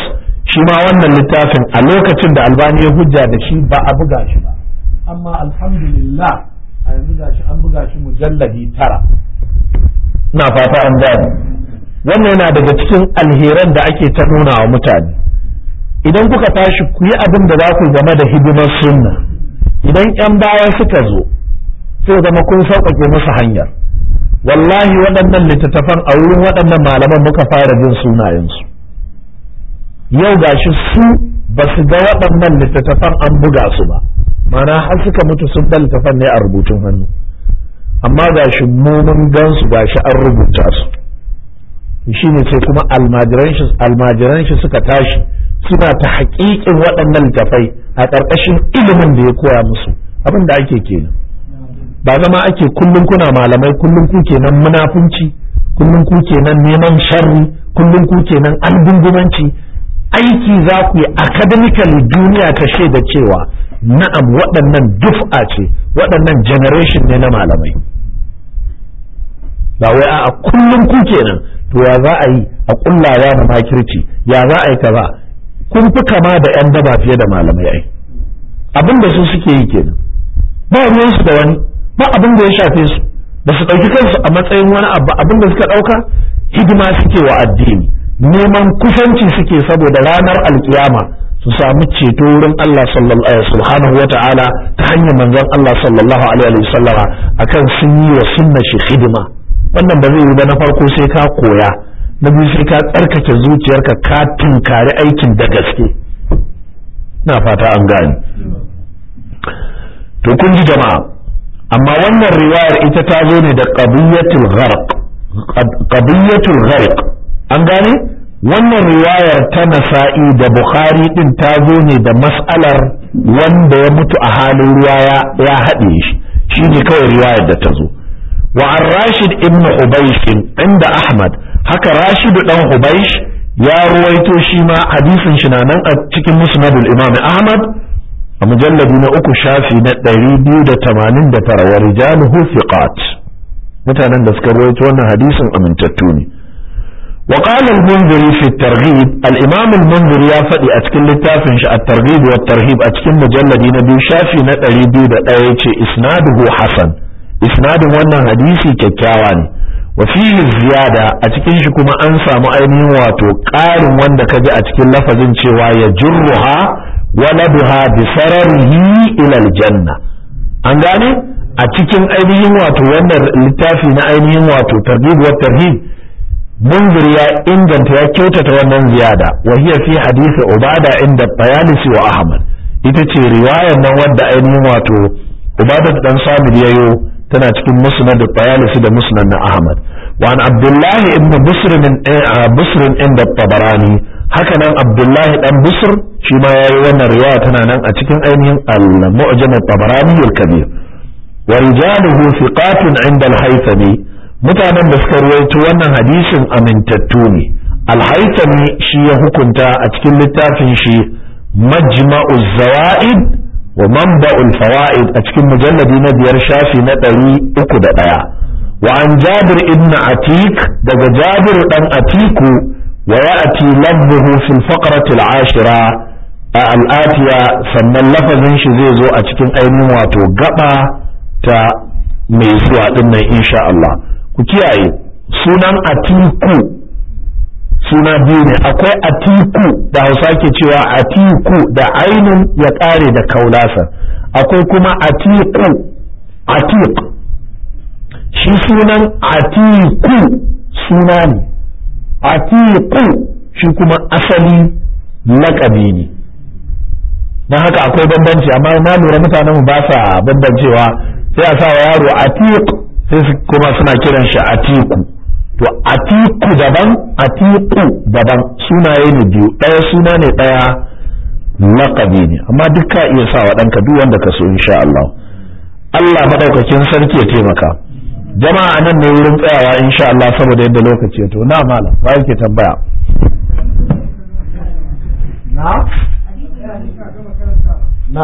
[SPEAKER 1] shi ma wannan littafin a lokacin da Albani ya hujja da shi ba a buga shi ba, amma alhamdulillah a yanzu gashi an buga shi mujalladi tara. Ina fata an gane. Wannan yana daga cikin alheran da ake ta nuna wa mutane. Idan kuka tashi ku yi abin da za ku game da hidimar sunna, idan ƴan baya suka zo sai zama kun sauƙaƙe musu hanyar. Wallahi waɗannan littattafan a wurin waɗannan malaman muka fara jin sunayensu. Yau gashi su ba su ga waɗannan littattafan an buga su ba, mana har suka mutu sun ɗan littattafan ne a rubutun hannu, amma gashi mu mun gan su gashi an rubuta su. Shi ne sai kuma almajiran shi suka tashi suna ta haƙiƙin waɗannan littattafai a ƙarƙashin ilimin da ya koya musu. Abin da ake kenan, ba zama ake kullum kuna malamai, kullum ku kenan munafunci, kullum ku kenan neman sharri, kullum ku kenan albungumanci. Aiki za ku yi academically, duniya ta shaida cewa na'am waɗannan duf'a ce, waɗannan generation ne na malamai. Ba wai a kullum ku kenan, to ya za a yi a kullawa da makirci, ya za a yi kaza. Kun fi kama da 'yan daba fiye da malamai ai. Abin da su suke yi kenan, ba ruwansu da wani, ba abin da ya shafe su, ba su ɗauki kansu a matsayin wani abu. Abin da suka ɗauka hidima suke wa addini, neman kusanci suke saboda ranar alkiyama su samu ceto wurin Allah subhanahu wa ta'ala ta hanyar manzon Allah sallallahu alaihi wa sallama akan sun yi wa sunna shi hidima. Wannan ba zai yi ba, na farko sai ka koya, na biyu sai ka tsarkake zuciyarka ka tunkari aikin da gaske. Na fata an gane. To kun ji jama'a, amma wannan riwayar ita ta zo ne da qadiyatul gharq, qadiyatul gharq. An gane? Wannan riwayar ta Nasa'i da Bukhari din ta zo ne da mas'alar wanda ya mutu a halin ruwa ya haɗe shi, shi ne kawai riwayar da ta zo. Wa an Rashid ibn Hubaysh inda Ahmad, haka Rashid dan Hubaysh ya ruwaito shi ma hadisin shi na nan a cikin Musnadul Imam Ahmad a mujalladi na uku shafi na ɗari biyu da tamanin da tara, wa rijaluhu thiqat. Mutanen da suka ruwaito wannan hadisin amintattu ne. وقال المنذري في الترغيب، الإمام المنذري يا فدي أتكلم للتافن الترغيب والترهيب أتكلم مجلد نبي شافي نتري بيد أيتي إسناده حسن، إسناد وانا حديثي ككاواني، وفيه الزيادة أتكلم شكما أنسى مؤمن واتو قال وانا كجا أتكلم لفظ شوى يجرها ولدها بسرره إلى الجنة. أنغاني أتكلم أيمين واتو وانا للتافي أيمين واتو ترغيب والترهيب منذر يا إنجن يا كيوتة ونن زيادة، وهي في حديث عبادة عند الطيالسي وأحمد. إتتي رواية نود أين واتو عبادة بن صامد يو تناتك مسند الطيالسي ده مسند أحمد. وعن عبد الله ابن بصر من بصر عند الطبراني، هكذا عبد الله بن بصر فيما يوانا رواية تنانا أتكن أين المعجم الطبراني الكبير. ورجاله ثقات عند الهيثمي، mutanen da suka ruwaito wannan hadisin amintattu ne. Al-Haythami shi ya hukunta a cikin littafin shi Majma'uz Zawaid wa Manba'ul Fawaid a cikin mujalladi na biyar shafi na ɗari uku da ɗaya. Wa an Jabir ibn Atik, daga Jabir dan Atiku, wa ya'ti lafzuhu fil faqrati al-ashira al-atiya, sannan lafazin shi zai zo a cikin ainihin wato gaba ta mai zuwa dinnan insha Allah. Ku kiyaye sunan Atiku suna biyu ne, akwai Atiku da Hausa ke cewa Atiku da ainun ya kare da kaulasa, akwai kuma Atiku Atiq. Shi sunan Atiku suna ne, Atiku shi kuma asali laƙabi ne. Don haka akwai bambanci, amma na lura mutanen mu ba sa bambancewa, sai a sa wa yaro Atiq sai kuma suna kiran shi Atiku. To Atiku daban, Atiku daban, sunaye ne biyu, ɗaya suna ne ɗaya laƙabi ne, amma duk ka iya sa wa ɗanka duk wanda ka so insha Allah. Allah maɗaukakin sarki ya taimaka. Jama'a nan ne wurin tsayawa insha Allah saboda yadda lokaci ya to. Na malam ba yake tambaya. Na? Na.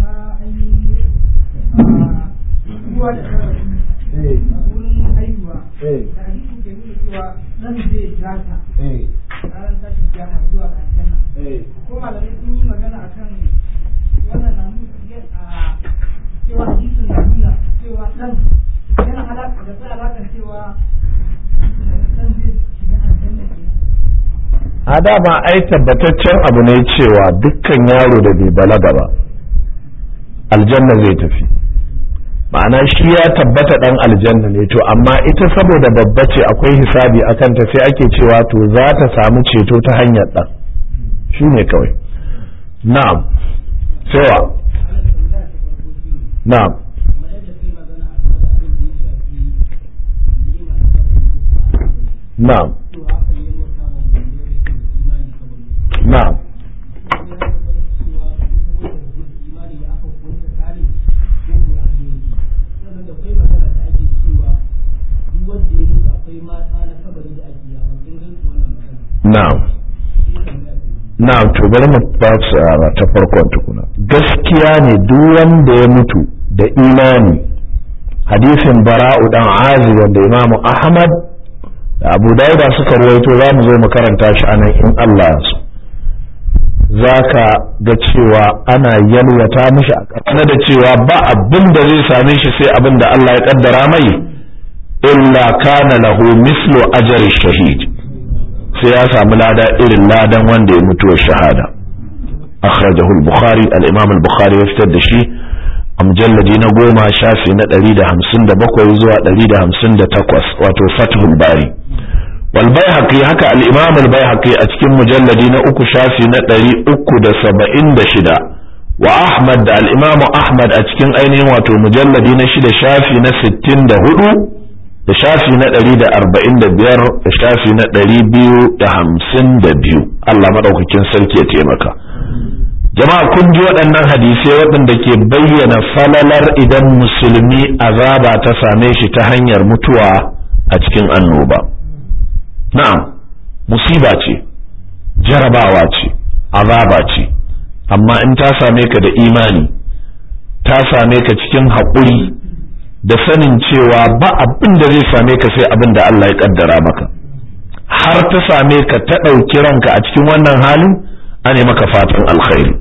[SPEAKER 2] wurin haihuwa da hadisi ke nuna cewa nan zai jata ranar tashin kiyama zuwa ga aljanna
[SPEAKER 1] a dama ai tabbataccen abu ne cewa dukkan yaro da bai balaga ba aljanna zai tafi, ma'ana shi ya tabbata dan aljanna ne, to amma ita saboda babba ce akwai hisabi akan ta sai ake cewa to za ta samu ceto ta hanyar dan, shi ne kawai. na'am sewa na'am na'am na'am na'am na'am to bari mu fara ta farkon tukuna. Gaskiya ne duk wanda ya mutu da imani, hadisin bara'u dan azib wanda imamu ahmad da abu dauda suka ruwaito, za mu zo mu karanta shi anan in Allah ya so, zaka ga cewa ana yalwata mishi a ƙarƙana da cewa ba abin da zai same shi sai abin da Allah ya kaddara mai, illa kana lahu mislu ajri shahid, sai ya samu lada irin ladan wanda ya mutuwa shahada. akhrajahu al-bukhari al-imam al-bukhari ya fitar da shi a mujalladi na goma shafi na ɗari da hamsin da bakwai zuwa ɗari da hamsin da takwas, wato fathul bari. wal baihaqi haka al-imam al-baihaqi a cikin mujalladi na uku shafi na ɗari uku da saba'in da shida, wa ahmad da al-imam ahmad a cikin ainihin wato mujalladi na shida shafi na sittin da hudu da shafi na ɗari da arba'in da biyar da shafi na ɗari biyu da hamsin da biyu. Allah maɗaukakin sarki ya taimaka. Jama'a kun ji waɗannan hadisai waɗanda ke bayyana falalar idan musulmi azaba ta same shi ta hanyar mutuwa a cikin annoba. Na'am, musiba ce, jarabawa ce, azaba ce, amma in ta same ka da imani, ta same ka cikin haƙuri da sanin cewa ba abin da zai same ka sai abin da Allah ya kaddara maka, har ta same ka ta ɗauki ranka a cikin wannan halin, ane maka fatan alkhairi.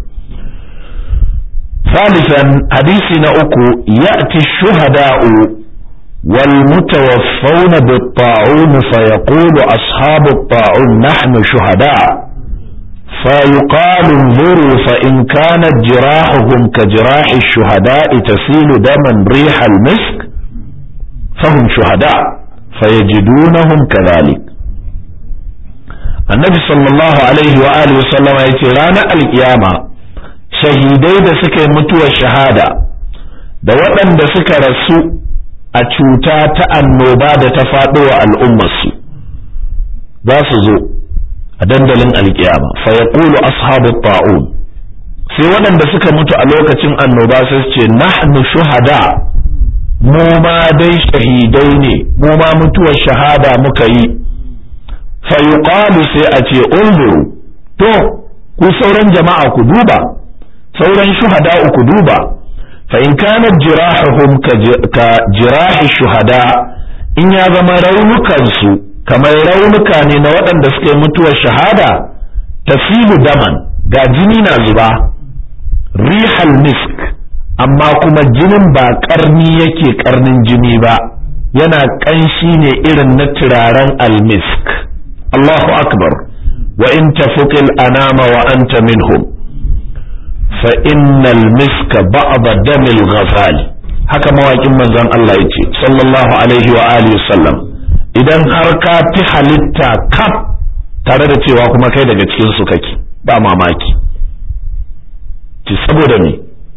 [SPEAKER 1] ثالثا حديثنا أكو يأتي الشهداء والمتوفون بالطاعون فيقول أصحاب الطاعون نحن شهداء فيقال انظروا فإن كانت جراحهم كجراح الشهداء تسيل دما ريح المسك فهم شهداء فيجدونهم كذلك. النبي صلى الله عليه وآله وسلم يتران القيامة شهيدي da suka yi mutuwar shahada da waɗanda suka rasu a cuta ta annoba da ta faɗo wa al'ummarsu za su zo a dandalin alkiyama fa yaqulu ashabu ta'un, sai waɗanda suka mutu a lokacin annoba sai su ce nahnu shuhada, mu ma dai shahidai ne, mu ma mutuwar shahada muka yi. fa yuqalu sai a ce unzuru, to ku sauran jama'a ku duba, sauran shuhada ku duba, fa in kanat jirahuhum ka jirahi shuhada, in ya zama raunukansu kamar raunuka ne na waɗanda suka yi mutuwar shahada, tasilu daman, ga jini na zuba, rihal misk, amma kuma jinin ba ƙarni yake ƙarnin jini ba, yana ƙanshi ne irin na turaren almisk. Allahu akbar. wa in tafuqil anama wa anta minhum fa innal miska ba'da damil ghazal, haka mawaƙin manzon Allah yace sallallahu alaihi wa alihi wasallam, idan har ka fi halitta kaf tare da cewa kuma kai daga cikin su kake, ba mamaki ci saboda me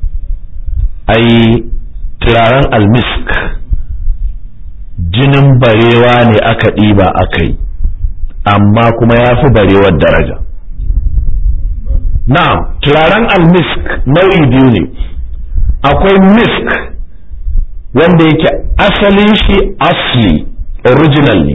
[SPEAKER 1] ai turaren almisk jinin barewa ne aka ɗiba aka yi, amma kuma ya fi barewar daraja. na turaren almisk nau'i biyu ne, akwai misk wanda yake asalin shi asli original ne,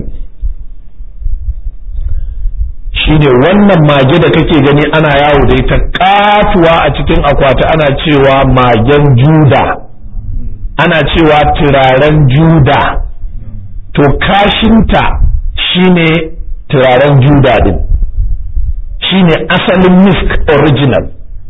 [SPEAKER 1] shi ne wannan mage da kake gani ana yawo da ita katuwa a cikin akwati, ana cewa magen juda, ana cewa turaren juda, to kashinta shine turaren juda din, shine asalin misk original,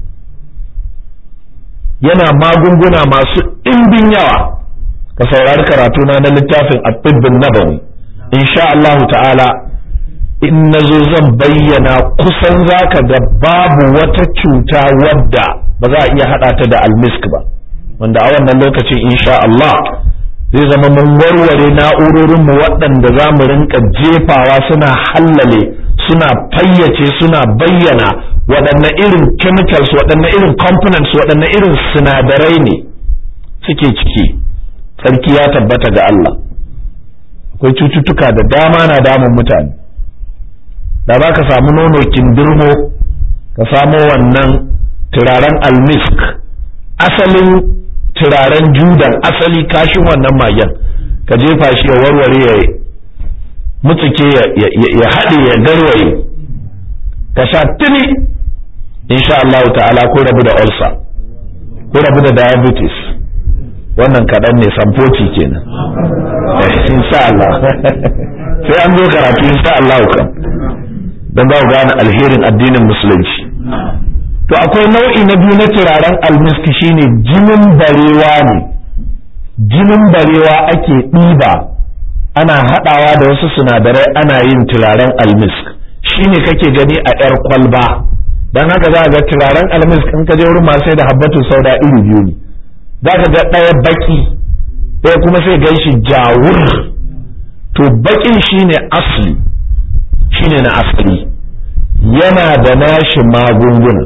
[SPEAKER 1] yana magunguna masu ɗimbin yawa. ka saurari karatuna na littafin at-tibb an-nabawi insha Allah ta'ala in na zo zan bayyana kusan zaka ga babu wata cuta wadda ba za a iya haɗa ta da almisk ba, wanda a wannan lokacin insha Allah zai zama mun warware na'urorinmu waɗanda za mu rinka jefawa suna hallale suna fayyace suna bayyana waɗanne irin chemicals waɗanne irin components waɗanne irin sinadarai ne suke ciki. Sarki ya tabbata ga Allah. Akwai cututtuka da dama na damun mutane, da za ka samu nono kindirmo ka samo wannan turaren almisk, asalin turaren judan, asali kashin wannan magen ka jefa shi ya warware ya mutsuke ya haɗe ya garwaye ka sha tuni insha Allah ta'ala ko rabu da ulcer ko rabu da diabetes. Wannan kaɗan ne, samfoci kenan insha Allah sai an zo karatu insha Allah kan don za ku gane alherin addinin musulunci. To akwai nau'i na biyu na turaren almiski shine jinin barewa ne. Jinin barewa ake ɗiba ana haɗawa da wasu sinadarai ana yin turaren almisk, shine kake gani a ƴar kwalba. Don haka za ga turaren almisk in ka je wurin masu sai da habbatu sauda iri biyu ne, za ka ga ɗaya baki ɗaya kuma sai gan shi jawur. To bakin shine asli, shine na asali, yana da nashi magunguna.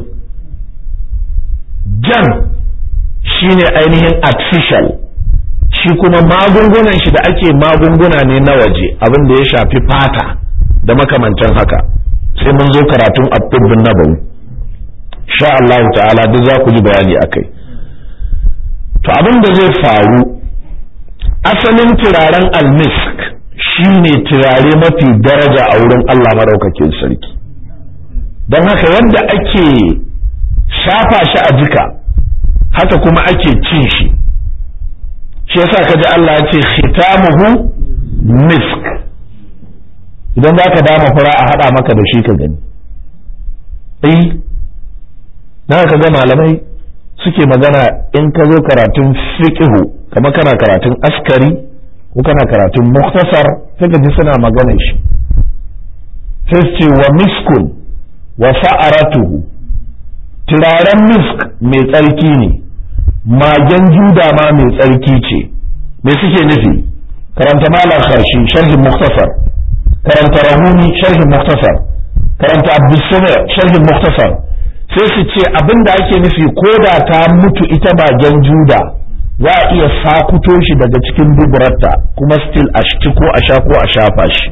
[SPEAKER 1] Jan shine ainihin artificial, shi kuma magungunan shi da ake magunguna ne na waje, abin da ya shafi fata da makamantan haka. Sai mun zo karatun at-tibbun nabawi sha Allah ta'ala duk za ku ji bayani akai. To abin da zai faru, asalin turaren almisk shine turare mafi daraja a wurin Allah madaukakin sarki. Don haka yadda ake shafa shi a jika haka kuma ake cin shi. Shi yasa kaji Allah ya ce khitamuhu misk. Idan za ka dama fura a haɗa maka da shi ka gani. Eh, na ka ga malamai suke magana in ka zo karatun fiqhu kamar kana karatun askari ko kana karatun muktasar sai ka ji suna magana shi. Sai ce wa miskun wa fa'aratuhu, turaren misk mai tsarki ne, magen juda ma mai tsarki ce. Me suke nufi? Karanta malam Kharshi sharhin muktasar, karanta Rahuni sharhin muktasar, karanta Abdussamir sharhin muktasar. Sai su ce abinda ake nufi ko da ta mutu ita magen juda za a iya sakuto shi daga cikin duburarta kuma still a shi ko a sha ko a shafa shi.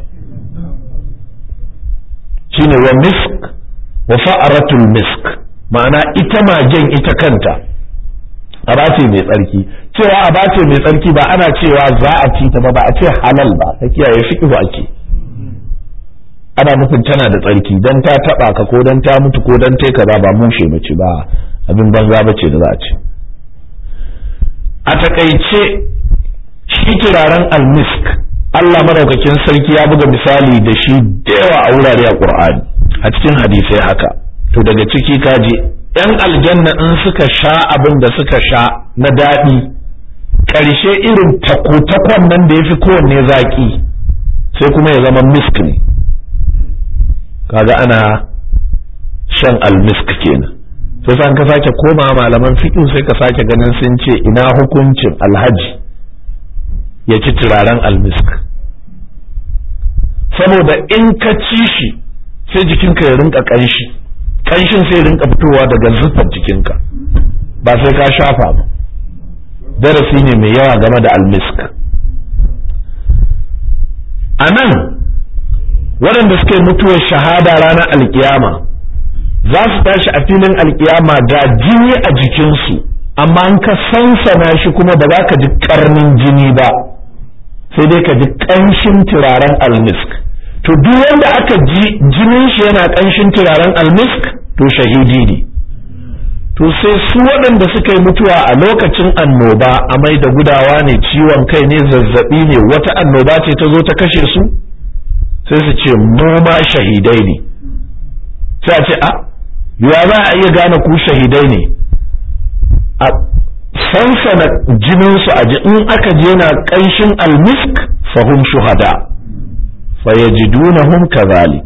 [SPEAKER 1] Shine wa misk wa fa'aratul misk, ma'ana ita magen ita kanta abace mai tsarki. Cewa abace mai tsarki ba ana cewa za a ci ta ba, ba a ce halal ba, ta kiyaye fiqhu ake. Ana nufin tana da tsarki dan ta taba ka ko dan ta mutu ko dan tai kaza ba mushe bace ba, abin banza bace da za a ci. A takaice shi turaren almisk Allah madaukakin sarki ya buga misali da shi da yawa a wurare a Qur'ani, a cikin hadisai haka. To daga ciki kaji ‘yan aljanna in suka sha abin da suka sha na daɗi, ƙarshe irin takotakon nan da ya fi kowanne zaƙi sai kuma ya zama misk ne. Kaga ana shan almisk kenan. Sai san ka sake koma malaman fiqh sai ka sake ganin sun ce ina hukuncin alhaji ya ci turaren almisk, saboda in ka ci shi sai jikinka ya rinka ƙanshi, ƙanshin sai rinka fitowa daga zufar jikinka ba sai ka shafa ba. Darasi ne mai yawa game da almisk. A nan waɗanda suka yi mutuwar shahada ranar alkiyama za su tashi a filin alkiyama da jini a jikinsu, amma an ka sansana shi kuma ba za ka ji ƙarnin jini ba, sai dai ka ji ƙanshin turaren almisk. To duk wanda aka ji jinin shi yana ƙanshin turaren almisk to shahidi ne. To sai su waɗanda suka yi mutuwa a lokacin annoba, amai da gudawa ne, ciwon kai ne, zazzabi ne, wata annoba ce ta zo ta kashe su, sai su ce mu ma shahidai ne. Sai a ce a ya za a iya gane ku shahidai ne? A sansana jininsu a ji in aka je na ƙanshin almisk fahum shuhada. fayajidunahum kadhalik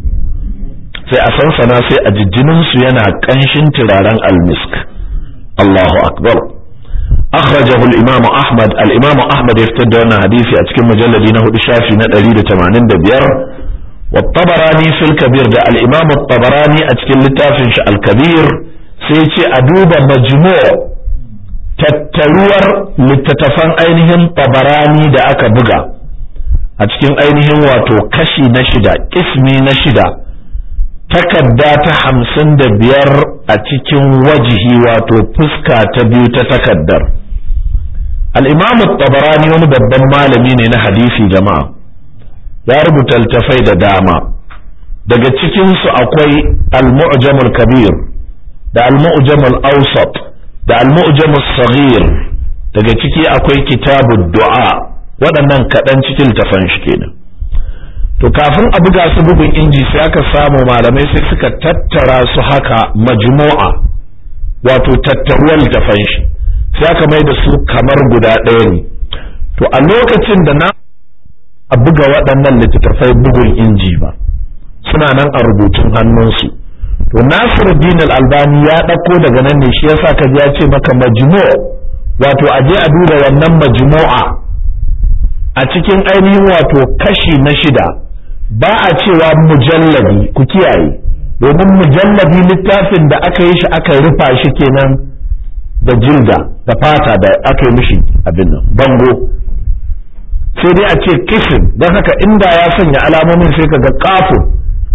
[SPEAKER 1] sai a sansana sai a jijjinin su yana kanshin turaren almisk. Allahu akbar. akhrajahu al-imam ahmad al-imam ahmad ya fitar da wannan hadisi a cikin mujalladi na hudu shafi na ɗari da tamanin da biyar wa tabarani fil kabir da al-imam at-tabarani a cikin littafin shi al-kabir sai ya ce a duba majmu' tattaruwar littattafan ainihin tabarani da aka buga a cikin ainihin wato kashi na shida kismi na shida takadda ta hamsin da biyar a cikin wajihi wato fuska ta biyu ta takaddar. al-imam at-tabarani wani babban malami ne na hadisi jama'a, ya rubuta littafai da dama, daga cikin su akwai al-mu'jam al-kabir da al-mu'jam al-awsat da al-mu'jam as-saghir, daga ciki akwai kitabud du'a, waɗannan kaɗan cikin littafan shi kenan. to kafin a buga su bugun inji sai aka samu malamai sai suka tattara su haka majmu'a, wato tattaruwar littafan shi sai aka mai da su kamar guda ɗaya ne. to a lokacin da na a buga waɗannan littattafai bugun inji ba, suna nan a rubutun hannunsu. to Nasiruddin Al-Albani ya ɗauko daga nan ne, shi yasa ka ji ya ce maka majmu', wato a je a duba wannan majmu'a a cikin ainihin wato kashi na shida, ba a cewa mujalladi, ku kiyaye, domin mujalladi littafin da aka yi shi aka rufa shi kenan da jilda da fata da aka yi mishi abin nan bango, sai dai a ce kisin. don haka inda ya sanya alamomin sai ka ga kafin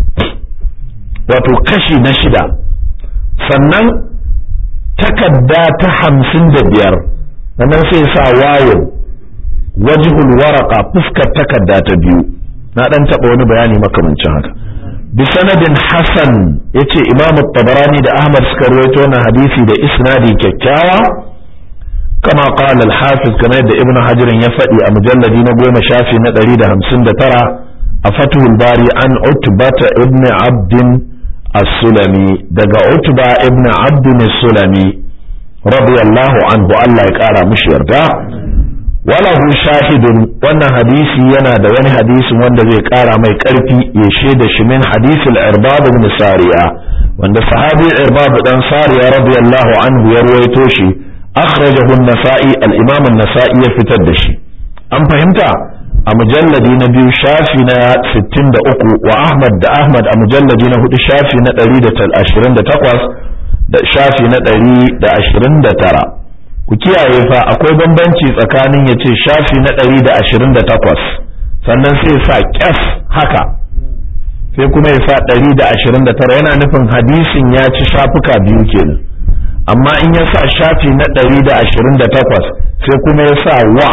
[SPEAKER 1] wato kashi na shida, sannan takadda ta hamsin da biyar, sannan sai sa wawo wajhul waraka, fuskar takadda ta biyu. na dan taba wani bayani makamancin haka. bi sanadin hasan yace imam at-tabarani da ahmad suka rawaito wannan hadisi da isnadi kyakkyawa, kama qala al-hafiz, kamar yadda ibn hajar ya faɗi a mujalladi na goma shafi na ɗari da hamsin da tara a fathul bari an utbata ibn abd as-sulami, daga utba ibn abd as-sulami radiyallahu anhu, Allah ya kara mishi yarda. walahu shahidun, wannan hadisi yana da wani hadisin wanda zai kara mai karfi ya shaida shi min hadisil irbad ibn sariya, wanda sahabi irbad dan sariya radiyallahu anhu ya ruwaito shi, akhrajahu an-nasa'i, al-imam an-nasa'i ya fitar da shi. an fahimta a mujalladi na biyu shafi na sittin da uku, wa ahmad da ahmad a mujalladi na hudu shafi na ɗari da ashirin da takwas da shafi na ɗari da ashirin da tara. ku kiyaye fa akwai bambanci tsakanin ya ce shafi na ɗari da ashirin da takwas sannan sai sa ƙyas haka sai kuma ya sa ɗari da ashirin da tara, yana nufin hadisin ya ci shafuka biyu kenan. amma in ya sa shafi na ɗari da ashirin da takwas sai kuma ya sa wa,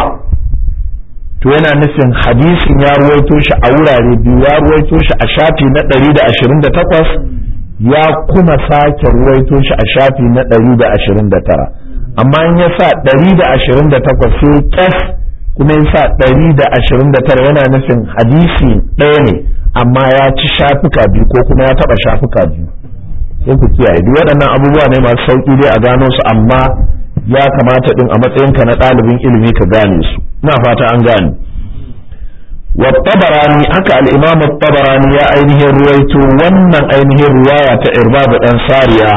[SPEAKER 1] to yana nufin hadisin ya ruwaito shi a wurare biyu, ya ruwaito shi a shafi na ɗari da ashirin da takwas ya kuma sake ruwaito shi a shafi na ɗari da ashirin da tara. amma in ya sa ɗari da ashirin da takwas sai ƙas kuma ya sa ɗari da ashirin da tara, yana nufin hadisi ɗaya ne amma ya ci shafuka biyu ko kuma ya taɓa shafuka biyu. sai ku kiyaye duk waɗannan abubuwa ne masu sauƙi dai a gano su, amma ya kamata ɗin a matsayinka na ɗalibin ilimi ka gane su. ina fata an gane. wa tabarani, haka al-imam at-tabarani ya ainihin ruwaito wannan ainihin riwaya ta irbab dan sariya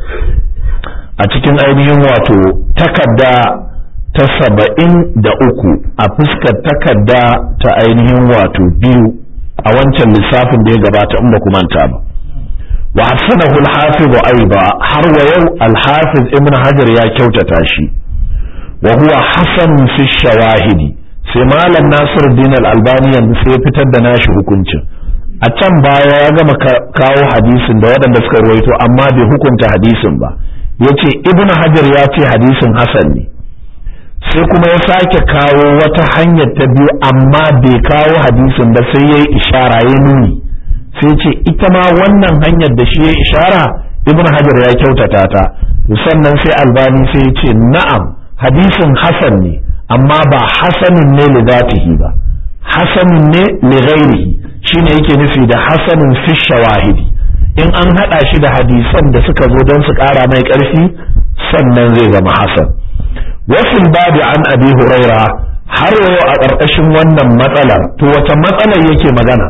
[SPEAKER 1] a cikin ainihin wato takadda ta saba'in da uku a fuskar takadda ta ainihin wato biyu a wancan lissafin da ya gabata in ba ku manta ba. wa hasanahu al-hafiz aiba, har wa yau al-hafiz ibn hajar ya kyautata shi, wa huwa hasan fi shawahidi. sai malam Nasiruddin al-Albani yanzu sai ya fitar da nashi hukuncin. a can baya ya gama kawo hadisin da waɗanda suka ruwaito amma bai hukunta hadisin ba, yace ibnu hajar ya ce hadisin hasan ne, sai kuma ya sake kawo wata hanyar ta biyu amma bai kawo hadisin ba, sai yayi ishara ya nuni, sai ce ita ma wannan hanyar da shi ya ishara ibnu hajar ya kyautata ta. sannan sai albani sai ya ce na'am hadisin hasan ne amma ba hasanin ne li zatihi ba, hasanin ne li ghairihi, shine yake nufi da hasanin fi shawahidi. in an hada shi da hadisan da suka zo don su kara mai karfi sannan zai zama hasan. wasil babi an abi huraira, har yau a ƙarƙashin wannan matsalar to wace matsalar yake magana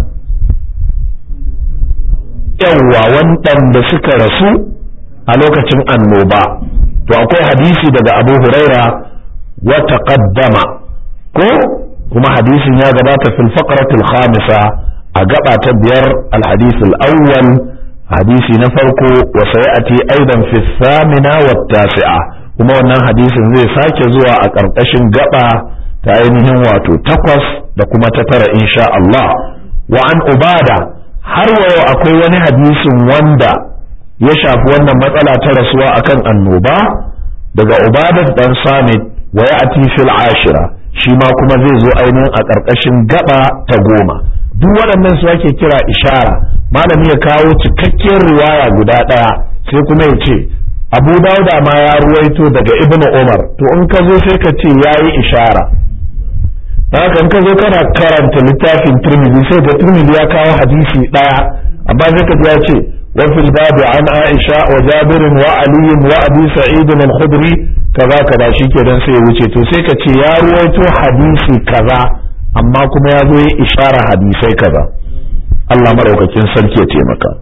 [SPEAKER 1] yawwa waɗanda suka rasu a lokacin annoba to akwai hadisi daga Abu Huraira wa taqaddama ko kuma hadisin ya gabata fil faqratil khamisa a gaba ta biyar al hadith al awwal hadisi na farko wa sayati aidan fi thamina wat tasi'a kuma wannan hadisin zai sake zuwa a ƙarƙashin gaba ta ainihin wato takwas da kuma ta tara insha Allah wa an ubada har wayo akwai wani hadisin wanda ya shafi wannan matsala ta rasuwa akan annoba daga ubadat dan samit wa ya'ti fil ashira shi ma kuma zai zo ainihin a ƙarƙashin gaba ta goma duk waɗannan su ake kira ishara malami ya kawo cikakkiyar riwaya guda ɗaya sai kuma ya ce Abu Dauda ma ya ruwaito daga Ibn Umar to in ka zo sai ka ce yayi ishara haka in ka zo kana karanta littafin Tirmidhi sai da Tirmidhi ya kawo hadisi ɗaya amma sai ka ya ce wa fil babi an Aisha wa Jabir wa Ali wa Abi Sa'id al-Khudri kaza kaza shikenan sai ya wuce to sai ka ce ya ruwaito hadisi kaza amma kuma ya zo yi ishara hadisai kaza Allah madaukakin sarki ya taimaka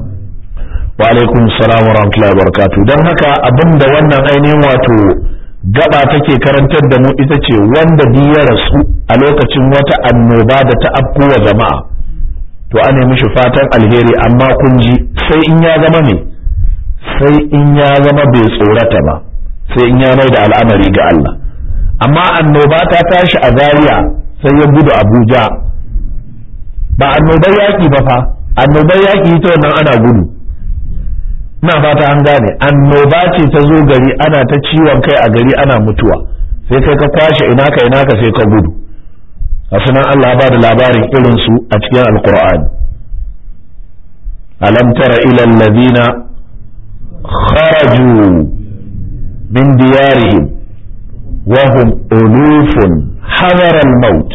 [SPEAKER 1] wa alaikum salam wa rahmatullahi wa barakatuh dan haka abinda wannan ainihin wato gaba take karantar da mu ita ce wanda bi ya rasu a lokacin wata annoba da ta afkuwa jama'a to an nemi shi fatan alheri amma kun ji sai in ya zama ne sai in ya zama bai tsorata ba sai in ya mai da al'amari ga Allah amma annoba ta tashi a Zaria sai ya gudu Abuja ba annobar yaki ba fa annobar yaki ita wannan ana gudu ina fata an gane annoba ce ta zo gari ana ta ciwon kai a gari ana mutuwa sai kai ka kwashe ina ka ina ka sai ka gudu asunan Allah ba da labarin irin su a cikin alqur'ani alam tara ila alladhina kharaju min diyarihim wa hum ulufun hadara al-maut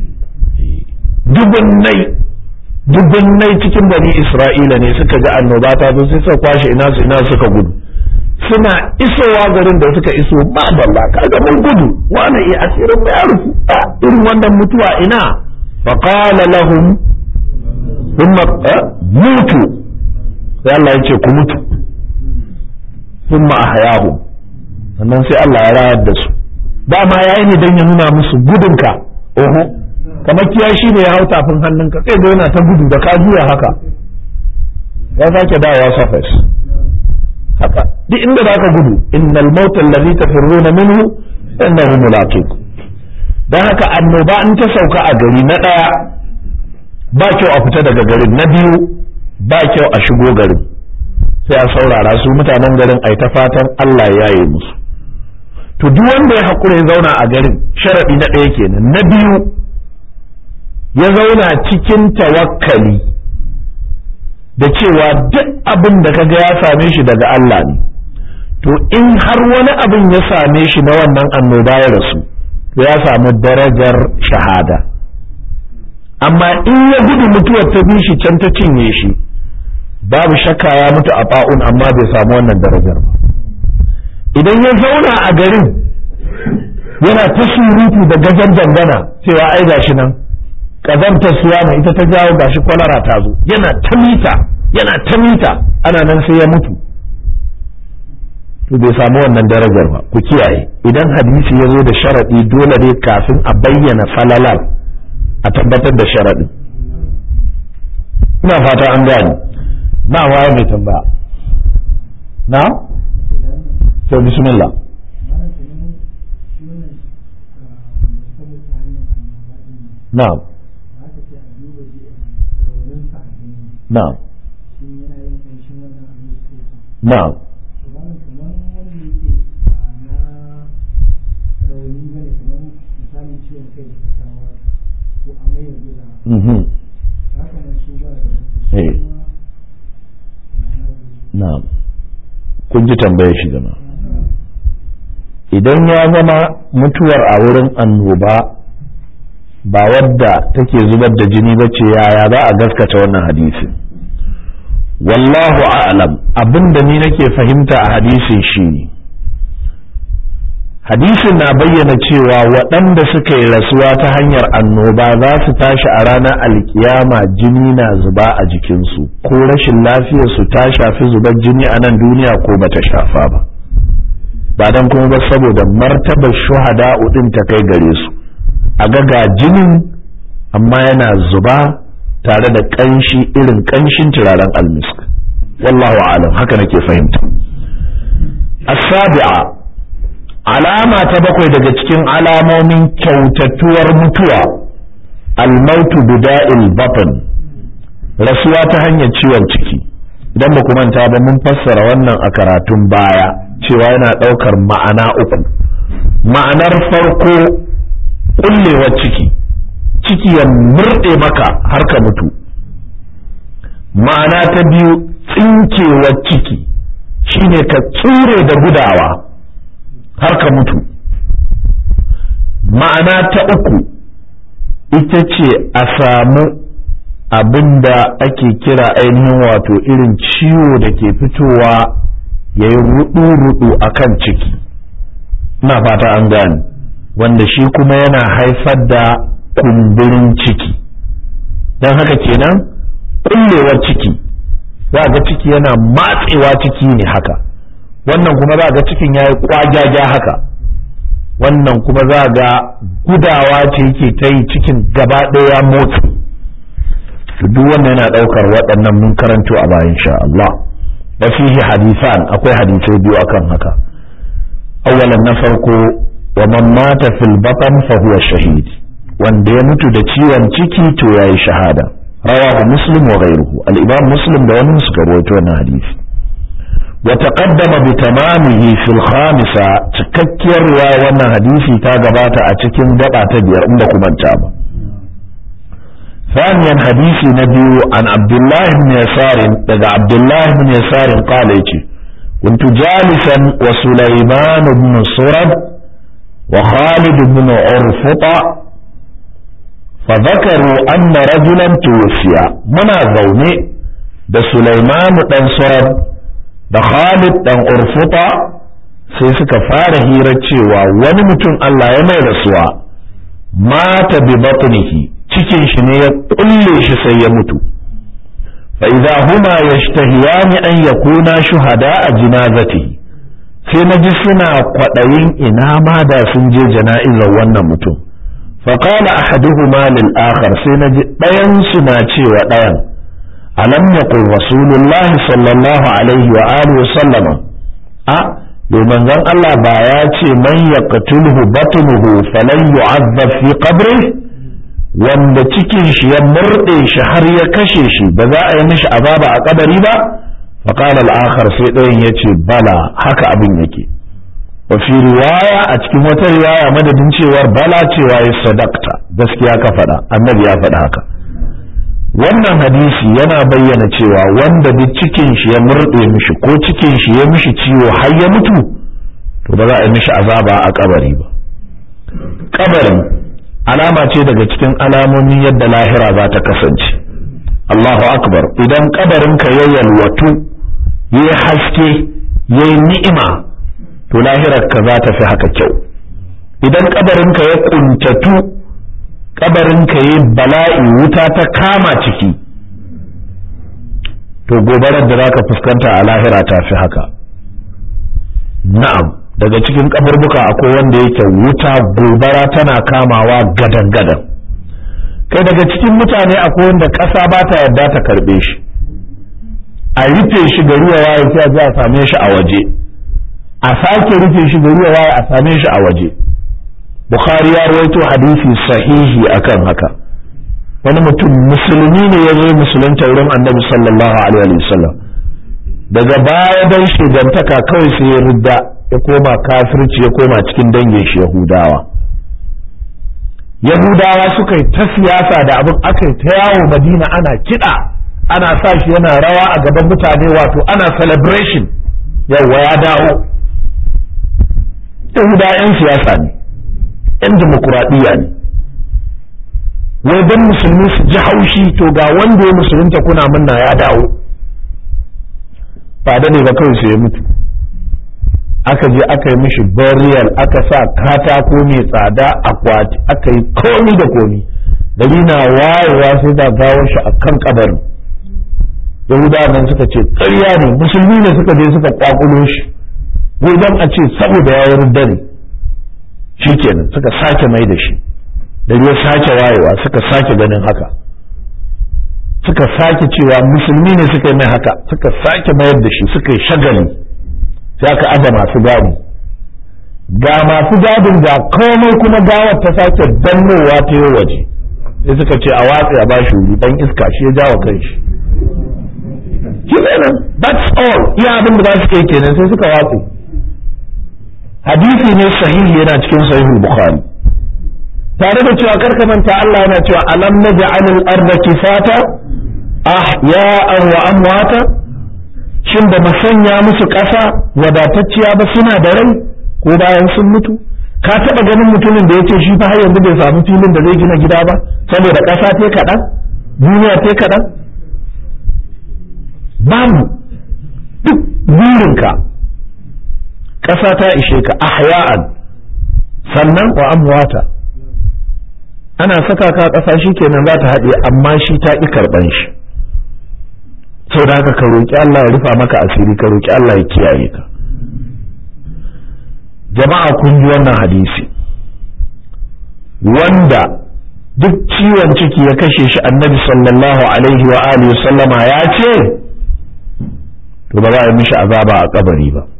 [SPEAKER 1] dubunnai dubunnai cikin bani Isra'ila ne suka ga annoba ta zo sai suka kwashe ina su ina suka gudu suna isowa garin da suka iso ba balla kaga mun gudu wani iya asirin mai rufu irin wannan mutuwa ina fa qala lahum thumma mutu sai Allah ya ce ku mutu thumma ahyahum sannan sai Allah ya rayar da su dama yayi ne dan ya nuna musu gudunka oho kamar kiyashi ne ya hau tafin hannunka sai da yana ta gudu da ka juya haka ya sake dawowa surface haka duk inda za ka gudu innal mauta allazi tafirruna minhu innahu mulaqiq dan haka annoba in ta sauka a gari na daya ba kyau a fita daga garin na biyu ba kyau a shigo garin sai a saurara su mutanen garin ai ta fatan Allah ya yi musu to duk wanda ya hakura ya zauna a garin sharadi na daya kenan na biyu ya zauna cikin tawakkali da cewa duk abin da kaga ya same shi daga Allah ne to in har wani abin ya same shi na wannan annoba ya rasu to ya samu darajar shahada amma in ya gudu mutuwar ta bi shi can ta cinye shi babu shakka ya mutu a fa'un amma bai samu wannan darajar ba idan ya zauna a garin yana ta surutu da gajan dangana cewa ai gashi nan kazantar suwa mai ita ta jawo gashi kwalara ta zo yana ta mita yana ta mita ana nan sai ya mutu to bai samu wannan darajar ba ku kiyaye idan hadisi ya zo da sharadi dole ne kafin a bayyana falalar a tabbatar da sharadi ina fata an gane na waye mai tambaya na to bismillah na'am na'am na'am mhm eh na'am kun ji tambayar shi zama idan ya zama mutuwar a wurin annoba ba wadda take zubar da jini ba ce yaya za a gaskata wannan hadisi wallahu a'lam abinda ni nake fahimta a hadisin shi ne hadisin na bayyana cewa waɗanda suka yi rasuwa ta hanyar annoba za su tashi a ranar alkiyama jini na zuba a jikinsu ko rashin lafiyarsu ta shafi zubar jini a nan duniya ko bata shafa ba ba don kuma ba saboda martabar shuhada din ta kai gare su a ga jinin amma yana zuba tare da ƙanshi irin ƙanshin turaren almisk wallahu a'lam haka nake fahimta as-sabi'a alama ta bakwai daga cikin alamomin kyautatuwar mutuwa al-mautu bida'il batn rasuwa ta hanyar ciwon ciki idan ba ku manta ba mun fassara wannan a karatun baya cewa yana ɗaukar ma'ana uku ma'anar farko kullewar ciki ciki ya murɗe maka har ka mutu ma'ana ta biyu tsinkewar ciki shine ka tsure da gudawa har ka mutu ma'ana ta uku ita ce a samu abin da ake kira ainihin wato irin ciwo da ke fitowa ya yi rudu-rudu a kan ciki ina fata an gane wanda shi kuma yana haifar da kumburin ciki don haka kenan kullewar ciki za ga ciki yana matsewa ciki ne haka wannan kuma za ga cikin ya yi kwajaja haka wannan kuma za ga gudawa ce yake ta yi cikin gaba ɗaya motsi duk wannan yana ɗaukar waɗannan mun karanto a bayan sha Allah da fihi hadisan akwai hadisai biyu akan haka awwalan na farko wa man mata fil batn fa huwa shahid wanda ya mutu da ciwon ciki to yayi shahada rawahu muslim wa ghayruhu al-imam muslim da wani suka rawaito wannan hadisi wa taqaddama bi tamamihi fil khamisa cikakkiyar riwaya wannan hadisi ta gabata a cikin gaba ta biyar inda kuma ta ba ثانيا حديث نبي عن عبد الله بن يسار لدى عبد الله بن يسار قال كنت جالسا وسليمان بن سرد وخالد بن عرفطة فذكروا أن رجلا توفي منا ذوني ده سليمان بن سرد ده خالد بن عرفطة sai suka fara hirar cewa wani mutum Allah ya mai rasuwa mata bi batnihi cikin shi ne ya kulle shi sai ya mutu fa idza huma yashtahiyani an yakuna shuhada a jinazatihi sai naji suna kwadayin ina ma da sun je jana'izar wannan mutum fa qala ahaduhuma lil akhar sai naji dayan su na cewa dayan alam yaqul rasulullahi sallallahu alaihi wa alihi wa sallama a yau manzon Allah ba ya ce man yaqtuluhu batnuhu falan yu'azzab fi qabrihi wanda cikin shi ya murɗe shi har ya kashe shi ba za a yi mishi azaba a kabari ba fa qala al-akhar sai ɗayan yace bala haka abin yake wa fi riwaya a cikin wata riwaya madadin cewar bala cewa ya sadaqta gaskiya ka faɗa annabi ya faɗa haka wannan hadisi yana bayyana cewa wanda duk cikin shi ya murɗe mishi ko cikin shi ya mishi ciwo har ya mutu to ba za a yi mishi azaba a kabari ba kabarin alama ce daga cikin alamomin yadda lahira za ta kasance Allahu akbar idan kabarinka ya yalwatu ya haske ya ni'ima to lahirarka za ta fi haka kyau idan kabarinka ya kuntatu kabarinka ya bala'i wuta ta kama ciki to gobarar da za ka fuskanta a lahira ta fi haka na'am daga cikin kaburbuka akwai wanda yake wuta gobara tana kamawa gadan-gadan kai daga cikin mutane akwai wanda ƙasa ba ta yarda ta karɓe shi a rufe shi gari ya waye sai a same shi a waje a sake rufe shi gari ya waye a same shi a waje Bukhari ya rawaito hadisi sahihi akan haka wani mutum musulmi ne ya zo musulunta wurin annabi sallallahu alaihi wasallam daga baya dan shigantaka kawai sai ya ridda ya koma kafirci ya koma cikin dangin shi Yahudawa Yahudawa suka yi ta siyasa da abin aka yi ta yawo Madina ana kiɗa ana sa shi yana rawa a gaban mutane wato ana celebration yawa ya dawo Yahudawa 'yan siyasa ne 'yan demokuraɗiyya ne wai don musulmi su ji haushi to ga wanda ya musulunta kuna munna ya dawo ba da ne ba kawai sai ya mutu aka je aka yi mishi burial, aka sa katako mai tsada, akwati, aka yi komi da komi. Gari na wayewa sai da gawar shi a kan kabarin. Yahudawa nan suka ce ƙarya ne, musulmi ne suka je suka kwakulo shi, wajen a ce saboda ya yi dare. Shi kenan suka sake mai da shi, gari ya sake wayewa suka sake ganin haka, suka sake cewa musulmi ne suka yi mai haka, suka sake mayar da shi, suka yi shagali, sai aka aza masu gadi. Ga masu gadin ga komai kuma gawar ta sake dannowa ta yi waje, sai suka ce a watsi a bashi wuri, dan iska shi ya jawo kan shi. Kenan that's all, iya abin da za su kai kenan, sai suka watsi. Hadisi ne sahihi, yana cikin sahihul Bukhari. Tare da cewa karka manta Allah yana cewa alam naj'alul arda kifata ahya'an wa amwata, shin ba mu sanya musu ƙasa wadatacciya ba suna da rai ko bayan sun mutu? Ka taɓa ganin mutumin da yace shi fa har yanzu bai samu filin da zai gina gida ba saboda ƙasa ta kaɗan, duniya ta kaɗan? Babu. Duk burinka ƙasa ta ishe ka ahya'an, sannan wa amwata, ana saka ka ƙasa shi kenan za ta haɗe, amma shi ta ƙi karɓan shi. Sau da haka ka roƙi Allah ya rufa maka asiri, ka roƙi Allah ya kiyaye ka. Jama'a kun ji wannan hadisi, wanda duk ciwon ciki ya kashe shi annabi sallallahu alaihi wa alihi sallama ya ce to ba za a yi mishi azaba a kabari ba.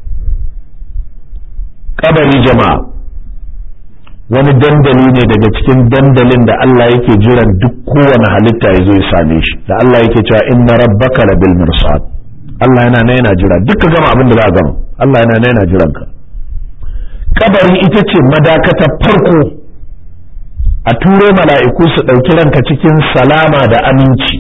[SPEAKER 1] Kabari jama'a wani dandali ne daga cikin dandalin da Allah yake jiran duk kowane halitta ya zo ya same shi, da Allah yake cewa inna rabbaka labil mirsad. Allah yana nan yana jira, duk ka gama abin da za a gama, Allah yana nan yana jiran ka. Kabari ita ce madakatar farko a turo mala'iku su ɗauki ranka cikin salama da aminci,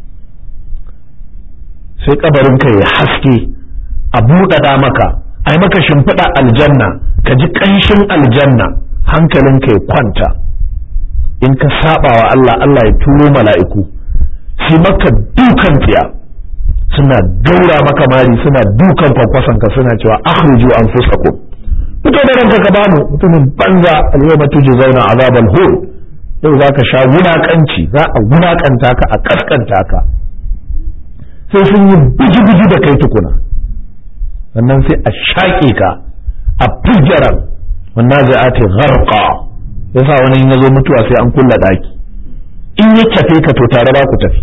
[SPEAKER 1] sai kabarinka ya haske, a buɗaɗa maka, a yi maka shimfiɗa aljanna, ka ji ƙanshin aljanna, hankalinka ya kwanta. In ka saba wa Allah, Allah ya turo mala'iku sai maka dukan tsiya, suna daura maka mari, suna dukan kwakwasanka, suna cewa akhriju anfusakum, fito da ranka ka bamu, mutumin banza, al-yawma tujzauna azabal hur, yau za ka sha wulakanci, za a wulakanta ka, a kaskanta ka, sai sun yi biji-biji da kai tukuna, sannan sai a shaƙe ka a fujjaran wannan zai ake gharqa. Yasa wani in ya zo mutuwa sai an kulla daki, in ya tafe ka to tare za ku tafi,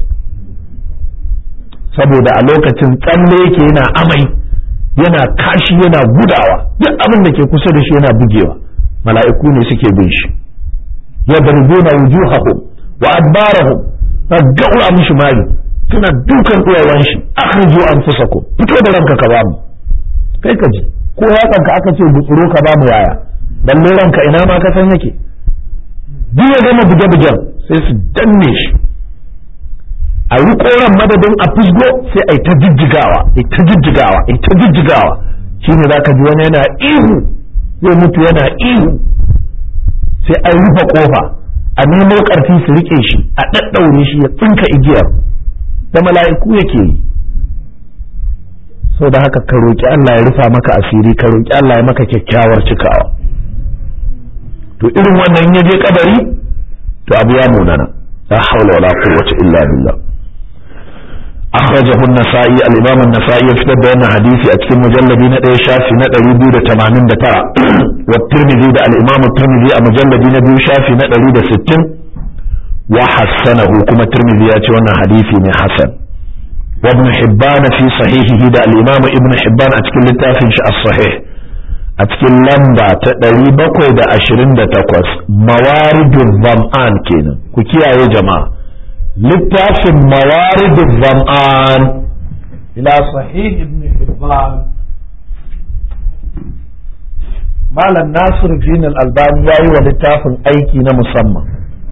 [SPEAKER 1] saboda a lokacin tsalle yake, yana amai, yana kashi, yana gudawa, duk abin da ke kusa da shi yana bugewa. Mala'iku ne suke bin shi, yadrubuna wujuhahum wa adbarahum, ta gaura mishi mari, suna dukan uwayen shi, akhriju anfusakum, fito da ranka ka bamu. Kai ka ji ko yatsanka aka ce butsuro ka bamu yaya, balle ranka ina ma ka san yake. Duk ya gama buge-bugen sai su danne shi, a yi koran madadin a fusgo sai a yi ta jijjigawa, a yi ta jijjigawa, a yi ta jijjigawa. Shi ne za ka ji wani yana ihu, zai mutu yana ihu, sai a rufe kofa, a nemo ƙarfi su rike shi, a ɗaɗɗaure shi, ya tsinka igiyar, da mala'iku yake yi. Sau da haka ka roƙi Allah ya rufa maka asiri, ka roƙi Allah ya maka kyakkyawar cikawa. To irin wannan ya je kabari, to abu ya munana, la hawla wala quwwata illa billah. Akhrajahu an-Nasa'i, al-Imam an-Nasa'i ya fitar da wannan hadisi a cikin mujalladi na ɗaya shafi na ɗari biyu da tamanin da tara, wa Tirmidhi da al-Imam Tirmidhi a mujalladi na biyu shafi na ɗari da sittin, wa hassanahu, kuma Tirmidhi ya ce wannan hadisi ne hasan. Wa Ibn Hibban fi sahihihi da al-Imam Ibn Hibban a cikin littafin shi as-Sahih a cikin lamba ta ɗari bakwai da ashirin da takwas, Mawaridul Zam'an kenan, ku kiyaye jama'a, littafin Mawaridul Zam'an ila Sahih Ibn Hibban, Malam Nasiruddin Al-Albani yayi wa littafin aiki na musamman.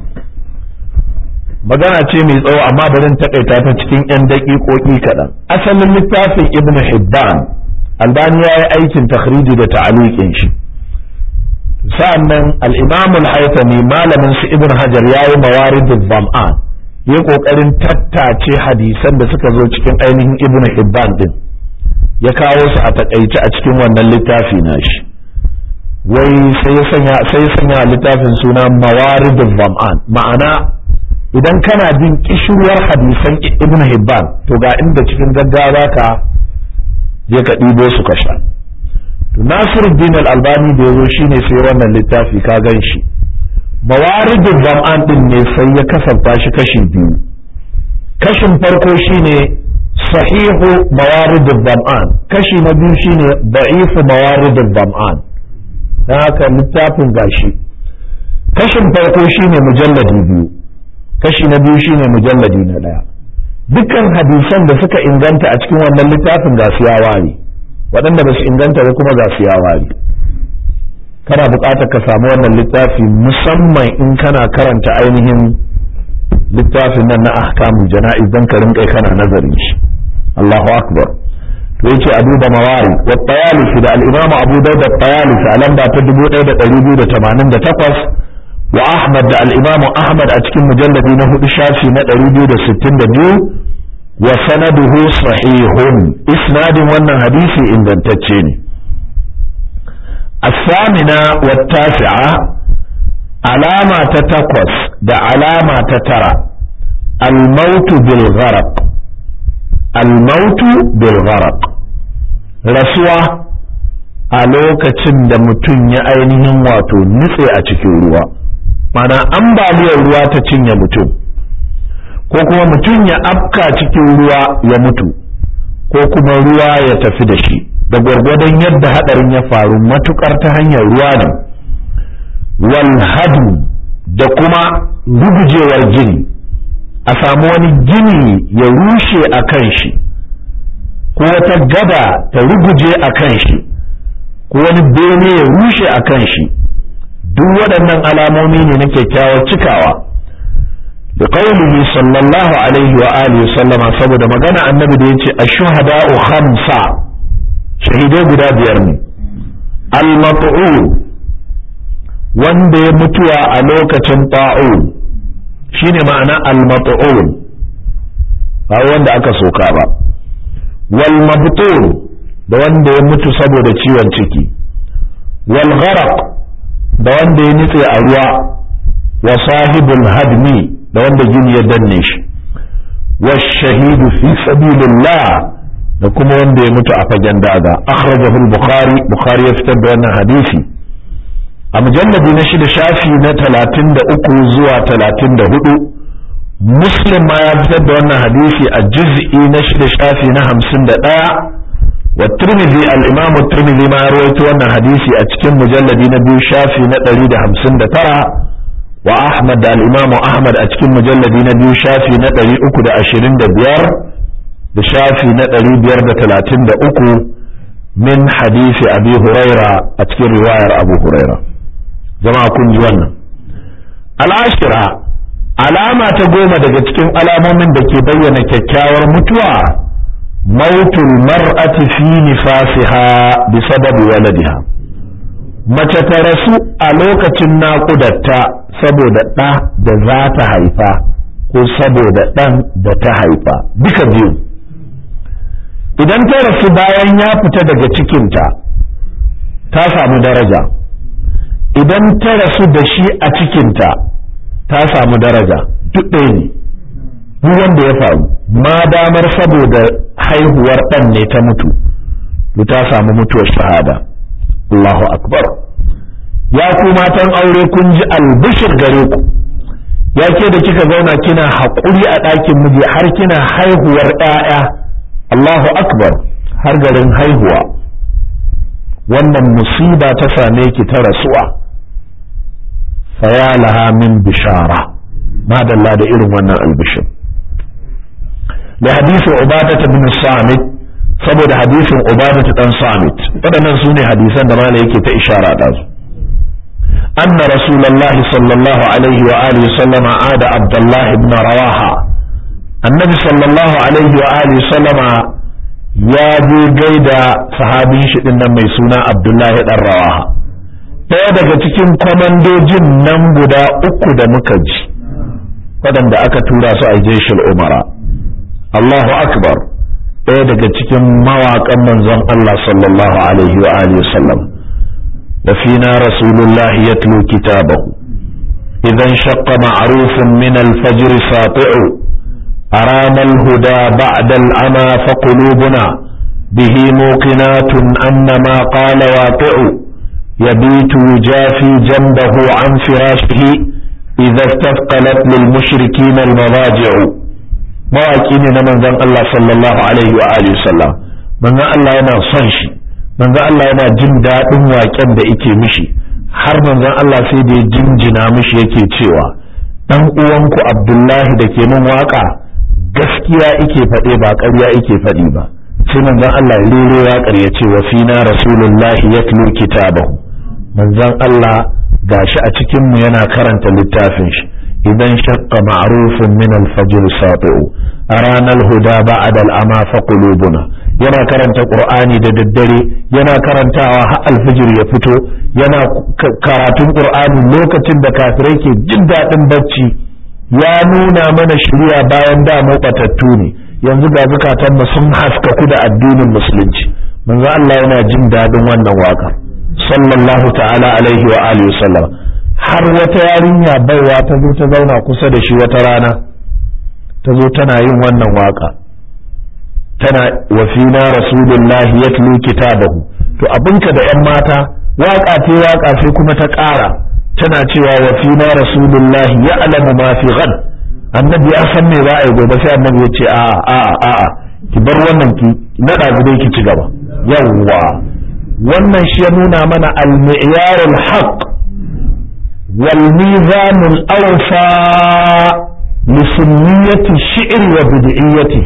[SPEAKER 1] Magana ce mai tsawo amma bari in takaita ta cikin 'yan daƙiƙoƙi kaɗan. Asalin littafin Ibn Hibban, Albani ya yi aikin takhriji da ta'aliqin shi. Sa'annan al-Imam al-Haythami, malamin su Ibn Hajar, ya yi Mawaridul Zam'an, ya kokarin tattace hadisan da suka zo cikin ainihin Ibn Hibban din, ya kawo su a takaice a cikin wannan littafi nashi wai sai ya sanya sai ya sanya littafin suna mawaridul zam'an, ma'ana idan kana jin kishirwar hadisan ibn hibban to ga inda cikin gaggawa ka je ka ɗibo su ka sha. to nasiruddin al-albani da yazo shine sai wannan littafi ka gan shi mawaridul zam'an din ne sai ya kasafta shi kashi biyu. kashin farko shine sahihu mawaridul zam'an, kashi na biyu shine da'ifu mawaridul zam'an. dan haka littafin gashi kashin farko shine mujalladi biyu, kashi na biyu shine mujalladi na daya. dukkan hadisan da suka inganta a cikin wannan littafin ga su yawa ne, waɗanda ba su inganta ba kuma ga su yawa ne. kana buƙatar ka samu wannan littafi musamman in kana karanta ainihin littafin nan na ahkamul jana'iz dan ka rinƙa kana nazarin shi. Allahu akbar. to yace a duba mawari wa tayalisi da al-imam Abu Dawud at-Tayalisi a lamba ta dubu ɗaya da ɗari biyu da tamanin da takwas wa Ahmad da al-imam Ahmad a cikin mujalladi na hudu shafi na ɗari biyu da sittin da biyu wa sanaduhu sahihun, isnadin wannan hadisi ingantacce ne. الثامنة والتاسعة علامة تتقص ده علامة تترى الموت بالغرق الموت بالغرق رسوة ألوكة da mutum ya ainihin wato nutse a cikin ruwa, mana ambaliyar ruwa ta cinye mutum ko kuma mutum ya afka cikin ruwa ya mutu ko kuma ruwa ya tafi da shi da gwargwadon yadda hadarin ya faru matukar ta hanyar ruwa ne. wal hadu da kuma rugujewar gini, a samu wani gini ya rushe a kan shi ko wata gada ta ruguje a kan shi ko wani bene ya rushe a kan shi, duk waɗannan alamomi ne na kyakkyawar cikawa. da qaulihi sallallahu alaihi wa alihi sallama, saboda magana annabi da yace ash-shuhada'u khamsa, shahidai guda biyar ne. al-mat'un, wanda ya mutuwa a lokacin ta'un shine ma'ana al-mat'un, ba wanda aka soka ba. wal mabtun, da wanda ya mutu saboda ciwon ciki. wal gharq, da wanda ya nitse a ruwa. wa sahibul hadmi, da wanda gini ya danne shi. wa shahidu fi sabilillah, da kuma wanda ya mutu a fagen daga. akhrajahu al-bukhari, bukhari ya fitar da wannan hadisi a mujalladi na shida shafi na talatin da uku zuwa talatin da hudu. muslim ma ya fitar da wannan hadisi a juz'i na shida shafi na hamsin da ɗaya. wa tirmidhi, al-imam tirmidhi ma ya rawaito wannan hadisi a cikin mujalladi na biyu shafi na ɗari da hamsin da tara. wa ahmad da al-imam ahmad a cikin mujalladi na biyu shafi na ɗari uku da ashirin da biyar da shafi na ɗari biyar da talatin da uku min hadisi abi huraira a cikin riwayar abu huraira. jama'a kun ji wannan. al'ashira, alama ta goma daga cikin alamomin da ke bayyana kyakkyawar mutuwa, mautul mar'ati fi nifasiha bi sababi waladiha, mace ta rasu a lokacin naƙudarta saboda ɗa da za ta haifa ko saboda ɗan da ta haifa, duka biyu. idan ta rasu bayan ya fita daga cikinta ta samu daraja, idan ta rasu da shi a cikinta ta samu daraja, duk ɗaya ne. duk wanda ya faru ma damar saboda haihuwar ɗan ne ta mutu to ta samu mutuwar shahada. Allahu akbar. ya ku matan aure, kun ji albishir gare ku, ya ke da kika zauna kina haƙuri a ɗakin miji har kina haihuwar ɗaya. Allahu akbar, har garin haihuwa wannan musiba ta same ki ta rasuwa, faya laha min bishara, madalla da irin wannan albishir. da hadisin ubadata bin samit, saboda hadisin ubadata dan samit, waɗannan su ne hadisan da mala yake ta ishara da su. anna rasulullahi sallallahu alaihi wa alihi sallama ada abdullah ibn rawaha, annabi sallallahu alaihi wa alihi sallama ya je gaida sahabin shi din nan mai suna abdullahi dan rawaha, ɗaya daga cikin kwamandojin nan guda uku da muka ji waɗanda aka tura su a jeshul umara. Allahu akbar. ɗaya daga cikin mawaƙan manzon Allah sallallahu alaihi wa alihi wasallam wa fina rasulullahi yatlu kitabahu idan shaqqa ma'rufun min al-fajr sati'u arana al-huda ba'da al-ama fa qulubuna bihi muqinatun anna ma qala waqi'u yabitu yujafi janbahu an firashihi idha istafqalat lil mushrikeen al-madaji'u. mawaƙi ne na manzon Allah sallallahu alaihi wa alihi sallam. Manzon Allah yana son shi, manzon Allah yana jin daɗin waƙen da yake mishi, har manzon Allah sai da ya jinjina mishi yake cewa dan uwanku Abdullahi da ke min waƙa gaskiya yake faɗe ba ƙarya yake faɗi ba. Sai manzon Allah ya rero waƙar ya ce wa fina rasulullahi yatlu kitabahu. Manzon Allah gashi a cikin mu yana karanta littafin shi. idan shaqqa ma'rufun min al-fajr sati'u arana al-huda ba'da al-ama fa qulubuna. Yana karanta qur'ani da daddare, yana karantawa har al-fajr ya fito, yana karatun qur'ani lokacin da kafirai ke jin dadin bacci. Ya nuna mana shari'a bayan da mu batattu ne, yanzu ga zakatan mu sun haskaku da addinin musulunci. Manzo Allah yana jin dadin wannan waka sallallahu ta'ala alaihi wa alihi wasallam. har wata yarinya baiwa ta zo ta zauna kusa da shi wata rana, ta zo tana yin wannan waka, tana wa fina rasulullahi yatlu kitabahu. To abinka da yan mata waka ce waka sai kuma ta ƙara tana cewa wa fina rasulullahi ya'lamu ma fi ghad. Annabi ya san me za a yi gobe, sai annabi ya ce a a a ki bar wannan ki nada gudai ki ci gaba. Yawwa wannan shi ya nuna mana al-mi'yarul haqq والميزان الأوفى لسنية الشعر وبدعيته.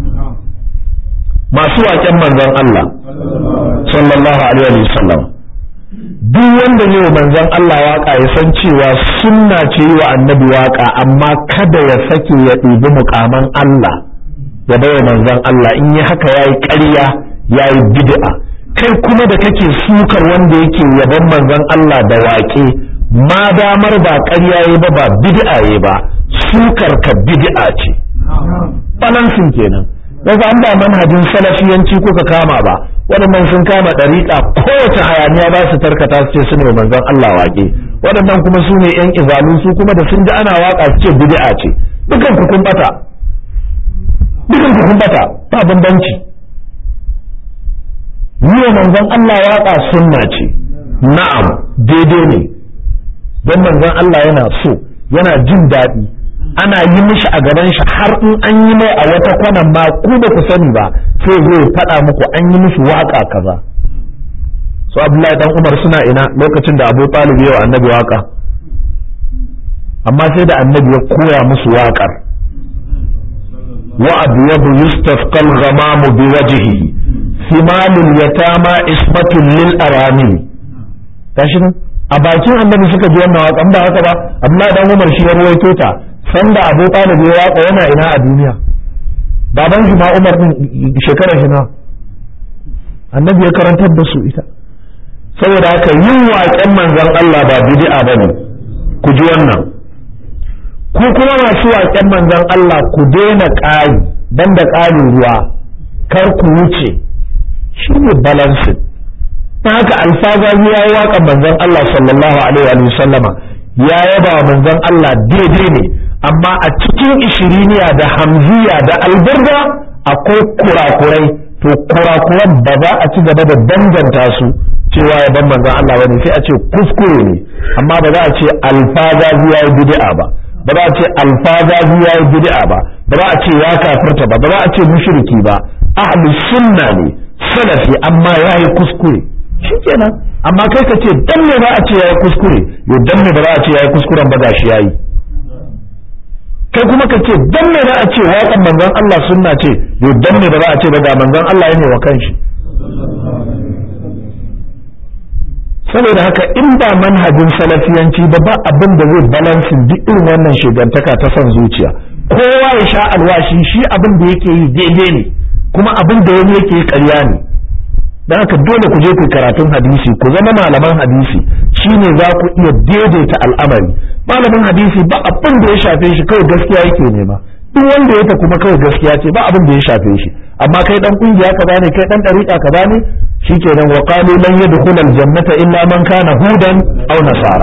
[SPEAKER 1] ما سوى كم من ذن الله صلى الله عليه وسلم duk wanda ne wa manzon Allah waka ya san cewa sunna ce yi wa annabi waka, amma kada ya sake ya ɗibi mukaman Allah ya bai manzon Allah, in yi haka yayi ƙarya yayi bid'a. Kai kuma da kake sukar wanda yake yaban manzon Allah da waƙe, ma damar ba ƙarya yayi ba ba bid'a yayi ba, sukar ka bid'a ce. Balansin kenan. Daga an ba manhajin salafiyanci kuka kama ba, waɗannan sun kama ɗariƙa, kowace hayaniya ba su tarkata su ce su ne manzon Allah waƙe, waɗannan kuma su ne ƴan izalu, su kuma da sun ji ana waƙa su ce bid'a ce. Dukan ku kun bata, dukan ku kun bata, ba bambanci. Yi wa manzon Allah waƙa sunna ce, na'am daidai ne, don manzon Allah yana so, yana jin daɗi, ana yi mishi a gaban shi, har in an yi mai a wata kwanan ma ku ba ku sani ba, sai zai faɗa muku an yi mishi waka kaza. So Abdullahi dan Umar suna ina lokacin da Abu Talib ya wa annabi waka, amma sai da annabi ya koya musu waƙar. Wa abyadu yustafqal ghamamu biwajhihi thimalul yatama isbatun lil arami. Tashi nan a bakin annabi suka ji wannan waka, ba haka ba Abdullahi dan Umar shi ya ruwaito ta. Sanda Abu Talib ya waka yana ina a duniya, baban shi ma Umar din shekarar shi na, annabi ya karantar da su ita. Saboda haka yin waƙen manzon Allah ba bid'a bane, ku ji wannan. Ku kuma masu waƙen manzon Allah ku daina ƙari, dan da ƙarin ruwa kar ku wuce, shine balancing. Ta haka alfazazi ya yi waƙan manzon Allah sallallahu alaihi wa sallama, ya yaba wa manzon Allah daidai ne, amma a cikin ishiriniya da hamziya da alburda akwai kurakurai, to kurakuran ba za a ci gaba da danganta su cewa ya ban manzon Allah bane, sai a ce kuskure ne, amma ba za a ce alfazazi ya yi bid'a ba, ba za a ce alfazazi ya yi bid'a ba, ba za a ce ya kafirta ba, ba za a ce mushriki ba, ahlus sunna ne salafi, amma ya yi kuskure shikenan. Amma kai ka ce dan me ba a ce ya yi kuskure, yo dan me ba za a ce ya yi kuskuren ba gashi ya yi. Kai kuma ka ce dan me za a ce waƙan manzon Allah sunna ce, yo dan me ba za a ce ba ga manzon Allah ya ne wa kanshi. Saboda haka in ba manhajin salafiyanci ba, ba abin da zai balansin duk irin wannan shigantaka ta son zuciya. Kowa ya sha alwashi shi abin da yake yi daidai ne, kuma abin da wani yake yi ƙarya ne. Dan haka dole ku je ku karatun hadisi, ku zama malaman hadisi, shine za ku iya daidaita al'amari. Malamin hadisi ba abin da ya shafe shi, kawai gaskiya yake nema. Duk wanda ya ta kuma kawai gaskiya ce, ba abin da ya shafe shi. amma kai dan kungiya kaza ne kai dan dariqa kaza ne shikenan wa qalu lan yadkhula aljannata illa man kana hudan aw nasara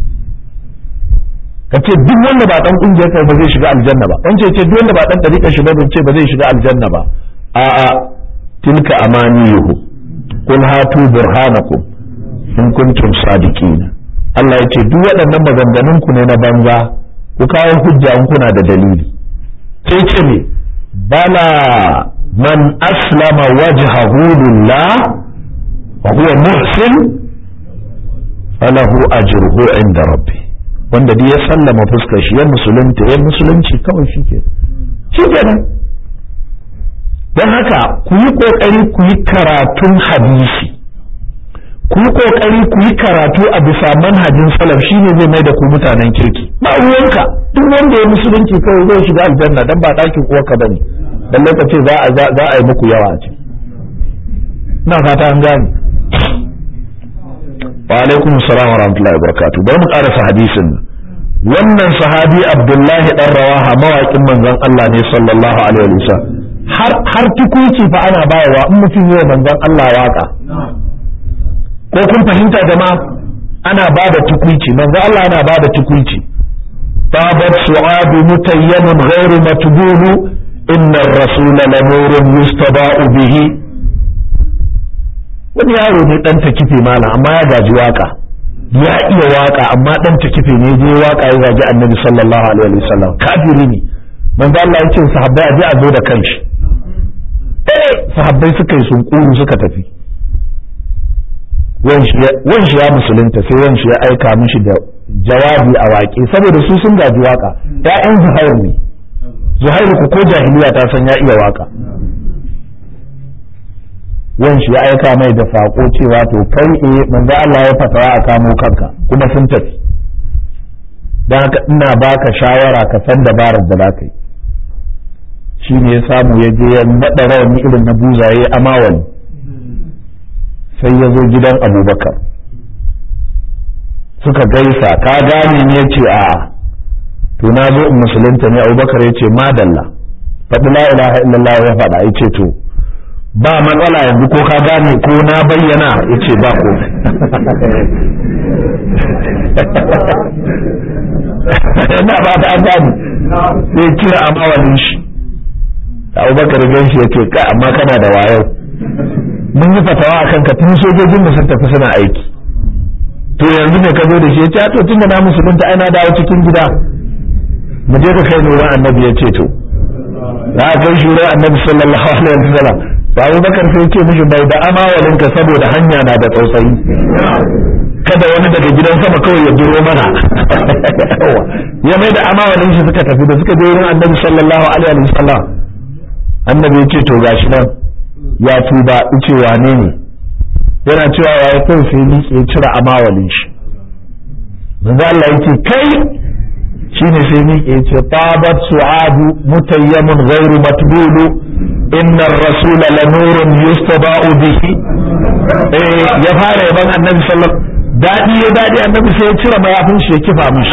[SPEAKER 1] kace duk wanda ba dan kungiyar ka ba zai shiga aljanna ba wance ce duk wanda ba dan dariqa shi ba ce ba zai shiga aljanna ba a a tilka amaniyuhu qul hatu burhanakum in kuntum sadiqina Allah ya ce duk waɗannan maganganun ku ne na banza ku kawo hujja in kuna da dalili sai ce ne bala man aslama wajhahu lillah wa huwa muhsin falahu ajruhu inda rabbi wanda dai ya sallama fuskar shi ya musulunta ya musulunci kawai shike shikenan dan haka ku yi kokari ku yi karatun hadisi ku yi kokari ku yi karatu a bisa manhajin salaf shine zai mai da ku mutanen kirki ba ruwanka duk wanda ya musulunci kawai zai shiga aljanna dan ba dakin uwarka bane dan lokaci za a za a yi muku yawa ce ina fata an gane wa alaikum assalam wa rahmatullahi wa barakatuh bari mu karasa hadisin wannan sahabi Abdullahi dan Rawaha mawaƙin manzon Allah ne sallallahu alaihi wa sallam har har tukuici fa ana bayarwa in mutum yayin manzon Allah waka ko kun fahimta jama'a ana bada tukuici manzon Allah yana bada tukuici tabat su'adu mutayyamun ghairu matbulu inna ar-rasula lanurun yustaba'u bihi wani yaro ne dan takife malam amma ya gaji waka ya iya waka amma dan takife ne je waka ya gaji annabi sallallahu alaihi wasallam kafiri ne manzo Allah ya ce sahabbai aje a zo da kanshi eh sahabbai suka yi sunkuru suka tafi wanshi ya musulunta sai wanshi ya aika mishi da jawabi a waƙe saboda su sun gaji waka ƴaƴan Zuhair ne Zuhairu ku ko jahiliya ta san ya iya waka wanshi ya aika mai da sako cewa to kai eh manzo Allah ya fatawa a kamo kanka kuma sun tafi dan haka ina baka shawara ka san dabarar da zaka yi shine ya samu ya je ya nada rawani irin na buzaye amawali sai ya zo gidan Abubakar suka gaisa ka gane ne yace a'a to na zo in musulunta ne Abubakar yace madalla faɗi la ilaha illallah ya faɗa yace to ba matsala yanzu ko ka gane ko na bayyana yace ba ko na ba ta gane sai kira amawalin shi Abubakar gan shi yace ka amma kana da wayo mun yi fatawa akan ka tun sojojin da sun tafi suna aiki to yanzu ne ka zo da shi yace to tunda na musulunta ai na dawo cikin gida mu je ka kai nuran annabi yace to za a kai shuran annabi sallallahu alaihi wasallam Abu Bakar sai ce mishi bai da amawalinka saboda hanya na da tsautsayi kada wani daga gidan sama kawai ya duro mana ya mai da amawalin shi suka tafi da suka je wurin Annabi sallallahu alaihi wasallam Annabi ya ce to gashi nan ya tuba yace wane ne yana cewa ya kai sai ni ya cira amawalin shi manzo Allah yace kai shine sai ni ya ce tabat su'adu mutayyamun ghairu matbulu inna ar-rasula lanurun yustaba'u bihi eh ya fara yaban annabi sallallahu dadi ya dadi annabi sai ya cire mayafin shi ya kifa mishi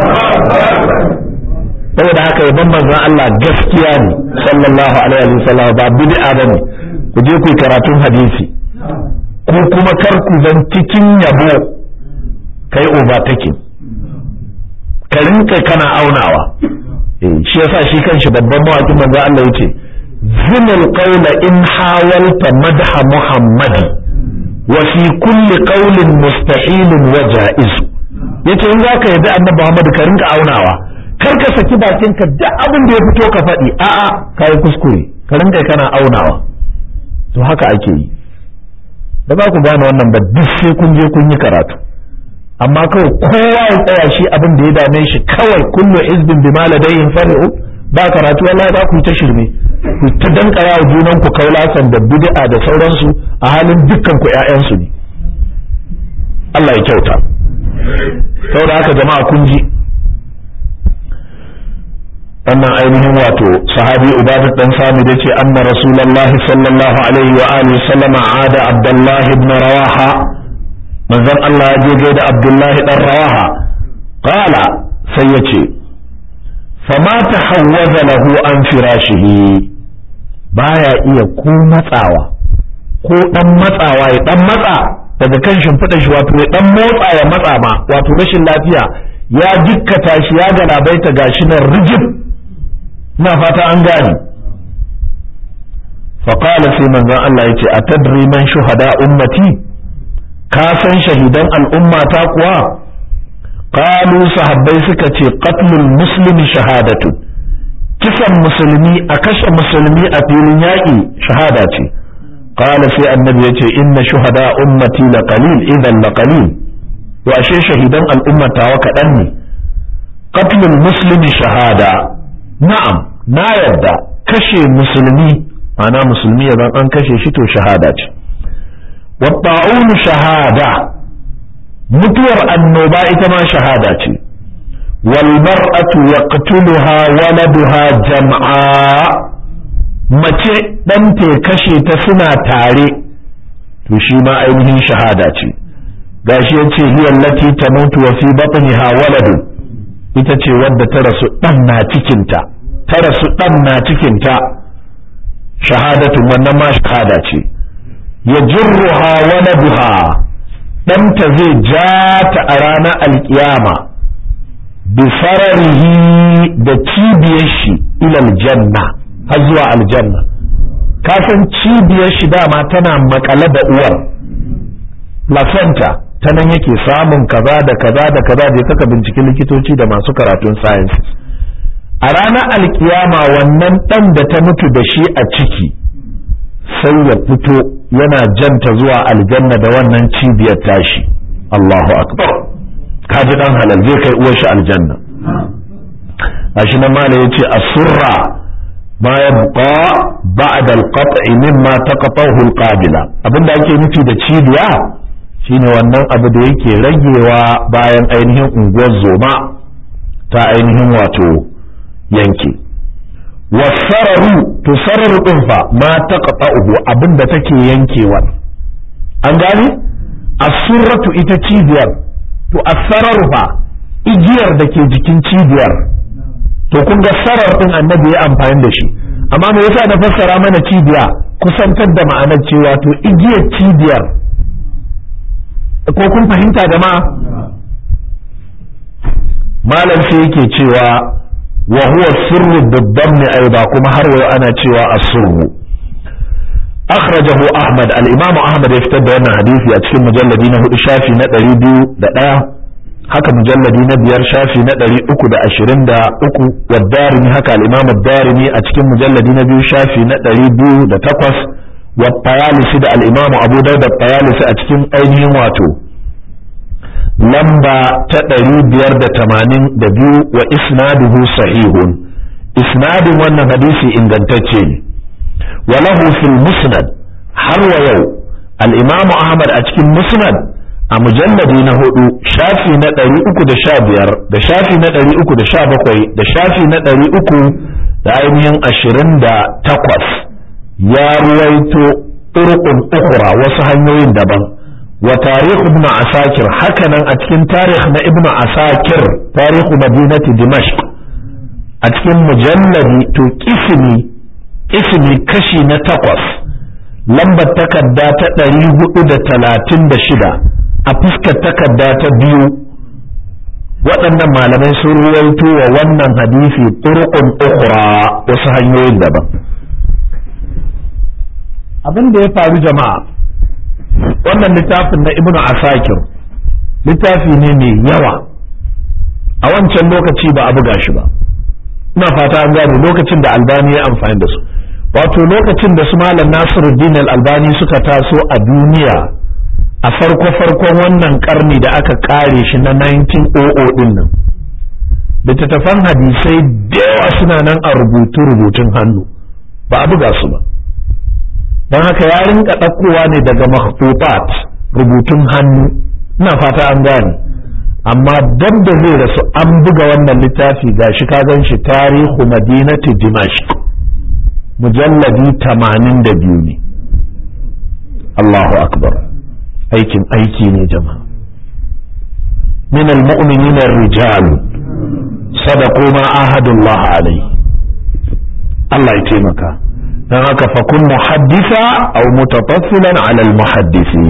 [SPEAKER 1] saboda haka yaban manzon Allah gaskiya ne sallallahu alaihi wasallam ba bid'a bane ku je ku karatun hadisi ko kuma kar ku zan cikin yabo kai overtaking ka rinka kana aunawa eh shi yasa shi kanshi babban mawakin manzon Allah yace زن القول إن حاولت مدح محمد وفي كل قول مستحيل وجائز yace in zaka yabi annabi Muhammad ka rinka aunawa kar ka saki bakin ka duk abin da ya fito ka faɗi a'a kai kuskure ka rinka kana aunawa to haka ake yi da ba ku gane wannan ba duk sai kun je kun yi karatu amma kawai kowa ya tsaya shi abin da ya dame shi kawai kullu hizbin bima ladayhim fari'u ba karatu wallahi za ku ta shirme ku ta dankara wa junan ku kaulasan da bid'a da sauransu a halin dukkan ku ƴaƴan su ne Allah ya kyauta saboda haka jama'a kun ji wannan ainihin wato sahabi Ubadah dan Sami da ce anna Rasulullah sallallahu alaihi wa alihi sallama ada Abdullah ibn Rawaha manzon Allah ya je da Abdullah dan Rawaha qala sai yace fama tahawwaza lahu an firashihi baya iya ko matsawa ko dan matsawa ya dan matsa daga kan shimfiɗa shi wato ya dan motsa ya matsa ma wato rashin lafiya ya jikkata shi ya galabaita gashi nan rijib na fata an gane faqala sai manzon Allah yace atadri man shuhada ummati ka san shahidan al'umma ta kuwa qalu sahabbai suka ce qatlul muslimi shahadatu kisan musulmi a kashe musulmi a filin yaƙi shahada ce qala sai annabi yace inna shuhada ummati laqalil idan laqalil to ashe shahidan al'umma tawa kaɗan ne qatlul muslimi shahada na'am na yarda kashe musulmi ana musulmi idan an kashe shi to shahada ce wa ta'un shahada mutuwar annoba ita ma shahada ce wal mar'atu yaqtuluha waladuha jam'a mace dan ta kashe ta suna tare to shi ma ainihin shahada ce gashi yace hiya allati tamutu wa fi batniha waladu ita ce wadda ta rasu dan na cikin ta ta rasu dan na cikin ta shahadatu wannan ma shahada ce yajruha waladuha ɗanta zai ja ta a ranar alkiyama bi fararihi da cibiyar shi ilal janna har zuwa aljanna kasan cibiyar shi dama tana makale da uwar placenta ta nan yake samun kaza da kaza da kaza da saka binciki likitoci da masu karatun science a ranar alkiyama wannan ɗan da ta mutu da shi a ciki sai ya fito yana janta zuwa aljanna da wannan cibiyar tashi Allahu akbar kaji dan halal zai kai uwar shi aljanna ashi nan mala yace asurra ma yabqa ba'da al-qat'i mimma taqatahu al-qabila abinda ake nufi da cibiya shine wannan abu da yake ragewa bayan ainihin unguwar zoma ta ainihin wato yanke wasararu to sararu din fa ma taqta'uhu abinda take yankewa an gane asurratu ita cibiyar to asararu fa igiyar da ke jikin cibiyar to kun ga sarar din annabi ya amfani da shi amma me yasa na fassara mana cibiya kusantar da ma'anar cewa to igiyar cibiyar ko kun fahimta jama'a malam sai yake cewa وهو السر بالضم أيضا كما هروا أنا تشوى السر أخرجه أحمد الإمام أحمد يفتد أن حديثي أتكلم مجلدين هو شافي ندري بيو دا haka mujalladi na biyar shafi na ɗari uku da ashirin da uku wa darimi haka al-imam ad-darimi a cikin mujalladi na biyu shafi na ɗari biyu da takwas wa tayalisi da al-imam abu dawud da tayalisi a cikin ainihin wato lamba ta ɗari biyar da tamanin da biyu wa isnaduhu sahihun isnadin wannan hadisi ingantacce ne wa lahu fil musnad har wa yau al-imam ahmad a cikin musnad a mujalladi na hudu shafi na ɗari uku da sha biyar da shafi na ɗari uku da sha bakwai da shafi na ɗari uku da ainihin ashirin da takwas ya ruwaito turqun ukhra wasu hanyoyin daban wa tarikh ibn asakir hakanan a cikin tarikh na ibn asakir tarikh madinati dimashq a cikin mujalladi to kismi kismi kashi na takwas lambar takarda ta ɗari hudu da talatin da shida a fuskar takarda ta biyu waɗannan malamai sun ruwaito wa wannan hadisi turqun ukhra wasu hanyoyin daban abin da ya faru jama'a wannan littafin na ibnu asakir littafi ne mai yawa a wancan lokaci ba a buga shi ba ina fata an gane lokacin da albani ya amfani da su wato lokacin da su malam nasiruddin al-albani suka taso a duniya a farko-farkon wannan karni da aka kare shi na nineteen hundred din nan littattafan hadisai da yawa suna nan a rubutu-rubutun hannu ba a buga su ba don haka ya rinka ɗaukowa ne daga makhtutat rubutun hannu ina fata an gane amma dab da zai rasu an buga wannan littafi ga shi ka gan shi tarihu madinati dimashq mujalladi tamanin da biyu ne Allahu akbar aikin aiki ne jama'a min almu'minina ar-rijal sadaqu ma ahadullah alayhi Allah ya taimaka dan haka fa kun muhaddisa aw mutatassilan ala al muhaddisi.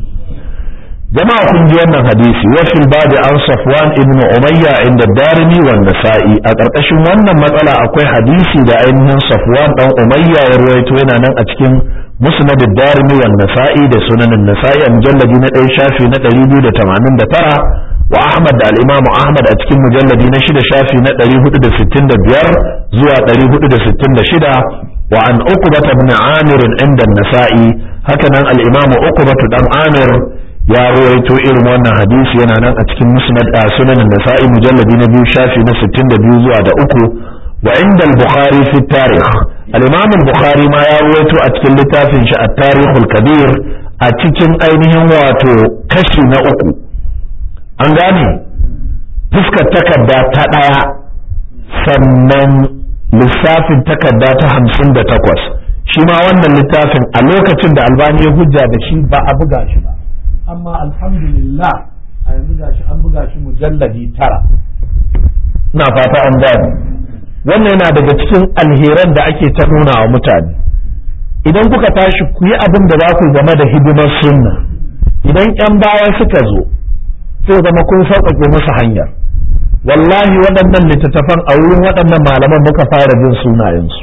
[SPEAKER 1] jama'a kun ji wannan hadisi wa fil bab an Safwan ibn Umayya inda Darimi wa Nasa'i. a karkashin wannan matsala akwai hadisi da ainihin Safwan dan Umayya ya ruwaito yana nan a cikin musnad ad-Darimi wa Nasa'i da sunan an-Nasa'i a mujalladi na ɗaya shafi na ɗari biyu da tamanin da tara wa Ahmad da al-Imam Ahmad a cikin mujalladi na shida shafi na ɗari hudu da sittin da biyar zuwa ɗari hudu da sittin da shida wa an Uqbah ibn Amir inda an-Nasa'i. haka nan al-Imam Uqbah dan Amir ya rawaito irin wannan hadisi yana nan a cikin musnad sunan an-Nasa'i mujalladi na biyu shafi na sittin da biyu zuwa da uku wa inda al-Bukhari fi tarikh. al-Imam al-Bukhari ma ya rawaito a cikin littafin shi at-Tarikh al-Kabir a cikin ainihin wato kashi na uku. an gane fuskar takarda ta ɗaya sannan lissafin takarda ta hamsin da takwas. shi ma wannan littafin a lokacin da Albani ya hujja da shi ba a buga shi ba, amma alhamdulillah a yanzu gashi an buga shi mujalladi tara. ina fata an gane wannan yana daga cikin alheran da ake ta nuna wa mutane. idan kuka tashi ku yi abin da za ku game da hidimar sunna, idan yan baya suka zo sai zama kun sauƙaƙe musu hanyar. wallahi waɗannan littattafan a wurin waɗannan malaman muka fara jin sunayensu.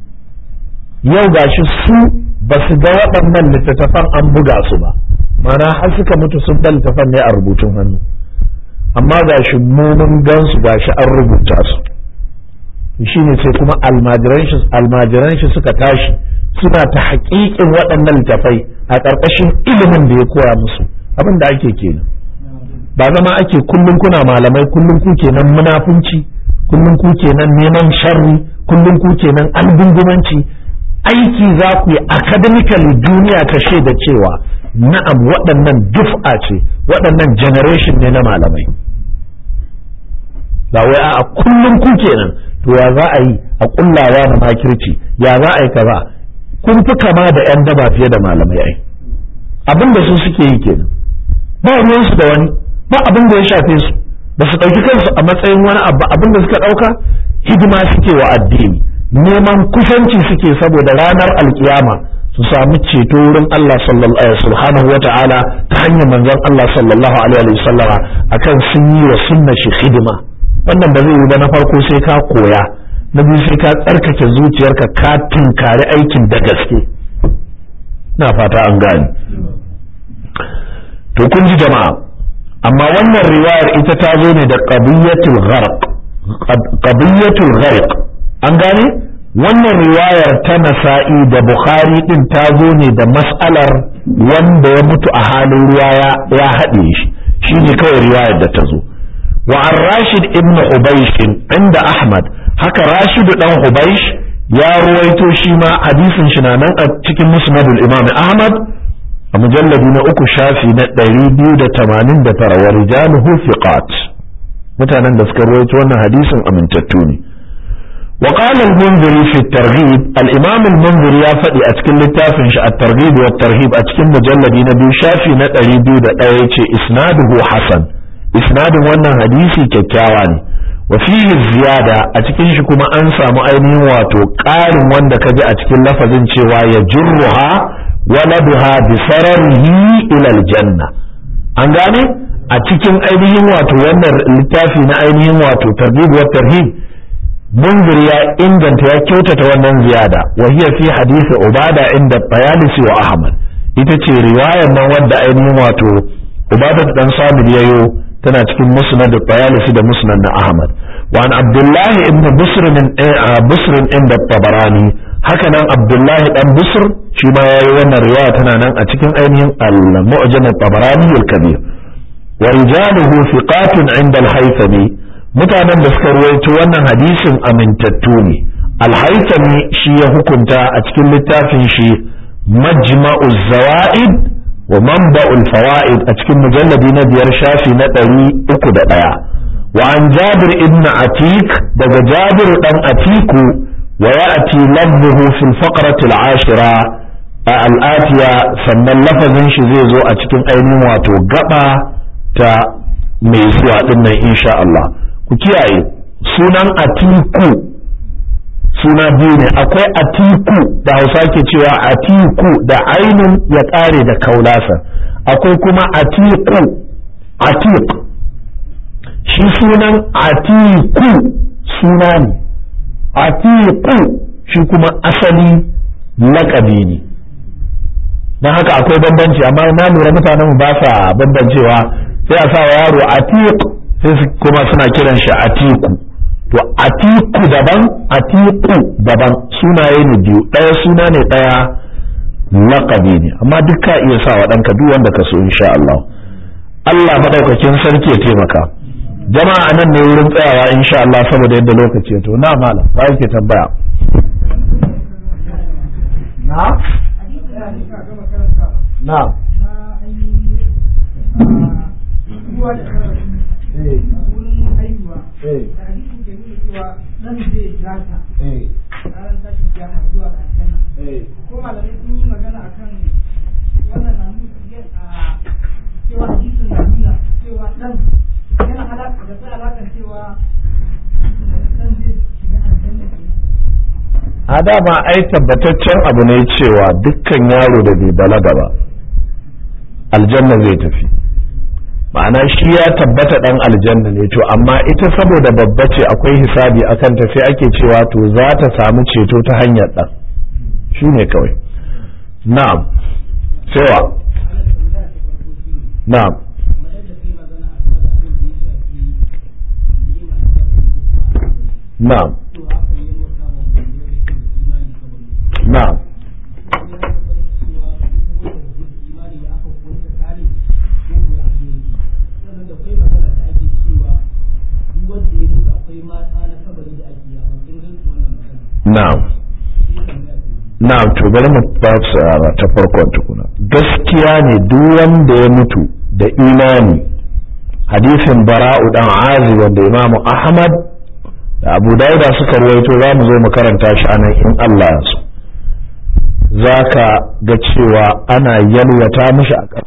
[SPEAKER 1] yau gashi su ba su ga waɗannan littattafan an buga su ba, mana har suka mutu sun da littattafan ne a rubutun hannu, amma gashi mu mun gan su gashi an rubuta su. shi ne sai kuma almajiran shi suka tashi suna ta haƙiƙin waɗannan littattafai a ƙarƙashin ilimin da ya koya musu. abin da ake kenan, ba zama ake kullum kuna malamai kullum ku kenan munafunci, kullum ku kenan neman sharri, kullum ku kenan albungumanci. aiki za ku yi academically duniya ta shaida cewa na'am waɗannan duf'a ce, waɗannan generation ne na malamai. ba wai a kullum ku kenan to ya za a yi a kullawa da makirci, ya za a yi kaza. kun fi kama da yan daba fiye da malamai. ai abin da su suke yi kenan, ba ruwansu da wani, ba abin da ya shafe su, ba su ɗauki kansu a matsayin wani abu. abin da suka ɗauka hidima suke wa addini, neman kusanci suke saboda ranar alkiyama su samu ceto wurin Allah subhanahu wa ta'ala ta hanyar manzon Allah sallallahu alaihi wa sallama akan sun yi wa sunna shi hidima. wannan ba zai yi ba, na farko sai ka koya, na biyu sai ka tsarkake zuciyarka ka tunkari aikin da gaske. na fata an gane. to kun ji jama'a, amma wannan riwayar ita ta zo ne da qadiyatul gharq. qadiyatul gharq an gane. wannan riwayar ta Nasa'i da Bukhari din ta zo ne da mas'alar wanda ya mutu a halin ruwa ya haɗe shi, shine kawai riwayar da ta zo. wa an Rashid ibn Hubaysh inda Ahmad, haka Rashid dan Hubaysh ya ruwaito shi ma hadisin shi na nan a cikin musnadul Imam Ahmad a mujalladi na uku shafi na ɗari biyu da tamanin da tara wa rijaluhu thiqat. mutanen da suka ruwaito wannan hadisin amintattu ne. wa qala al-Munziri fi at-Targhib, al-Imam al-Munziri ya faɗi a cikin littafin shi at-Targhib wa at-Tarhib a cikin mujalladi na biyu shafi na ɗari biyu da ɗaya yace isnaduhu hasan, isnadin wannan hadisi kyakkyawa ne. wa fihi ziyada, a cikin shi kuma an samu ainihin wato ƙarin wanda kaji a cikin lafazin cewa ya jurruha waladuha bi sararihi ila aljanna. an gane a cikin ainihin wato wannan littafi na ainihin wato targhib wa tarhib, munzir ya inganta ya kyautata wannan ziyada. wa hiya fi hadisi ubada inda Tayalisi wa Ahmad, ita ce riwayar nan wanda ainihin wato ubada dan Samir yayo tana cikin musnad Tayalisi da musnad na Ahmad. wa an Abdullah ibn Busr min Busr inda Tabarani, haka nan Abdullah dan Busr shi ma yayi wannan riwaya tana nan a cikin ainihin al-Mu'jam at-Tabarani al-Kabir. wa rijaluhu thiqatun inda al-Haythami, mutanen da suka ruwaito wannan hadisin amintattu ne. al-Haythami shi ya hukunta a cikin littafin shi Majma'uz Zawaid wa Manba'ul Fawaid a cikin mujalladi na biyar shafi na ɗari uku da ɗaya. wa an Jabir ibn Atik, daga Jabir dan Atiku, wa ya'ti lafzuhu fil faqrati al-ashira al-atiya, sannan lafazin shi zai zo a cikin ainihin wato gaba ta mai zuwa din nan insha Allah. ku kiyaye sunan Atiku suna biyu ne, akwai atiku da hausa ke cewa atiku da ainun ya ƙare da kaulasa, akwai kuma atiku atiq, shi sunan atiku suna ne, atiku shi kuma asali laƙabi ne. don haka akwai bambanci, amma na lura mutanenmu ba sa bambancewa, sai a sa wa yaro atiq sai kuma suna kiran shi atiku. to atiku daban atiku daban sunaye ne biyu, ɗaya suna ne ɗaya laƙabi ne, amma duk ka iya sa wa ɗanka duk wanda ka so insha Allah. Allah madaukakin sarki ya taimaka. Jama'a nan ne wurin tsayawa insha Allah saboda yadda lokaci ya to na malam ba yake tambaya. Na? Na.
[SPEAKER 2] ko malamai sun yi magana akan wannan na cewa hadisin na nuna cewa dan yana halaka da sai alakan cewa dan zai shiga aljanna kenan.
[SPEAKER 1] A dama ai tabbataccen abu ne cewa dukkan yaro da bai balaga ba aljanna zai tafi, ma'ana shi ya tabbata dan aljanna ne, to amma ita saboda babba ce akwai hisabi akan ta sai ake cewa to za ta samu ceto ta hanyar dan, shi ne kawai. Na'am, sewa na'am na'am na'am na'am na'am to bari mu ba su ta farkon tukuna. Gaskiya ne duk wanda ya mutu da imani, hadisin bara'u dan azib wanda imamu ahmad da abu dauda suka ruwaito, za mu zo mu karanta shi anan in Allah ya so, za ka ga cewa ana yalwata mishi a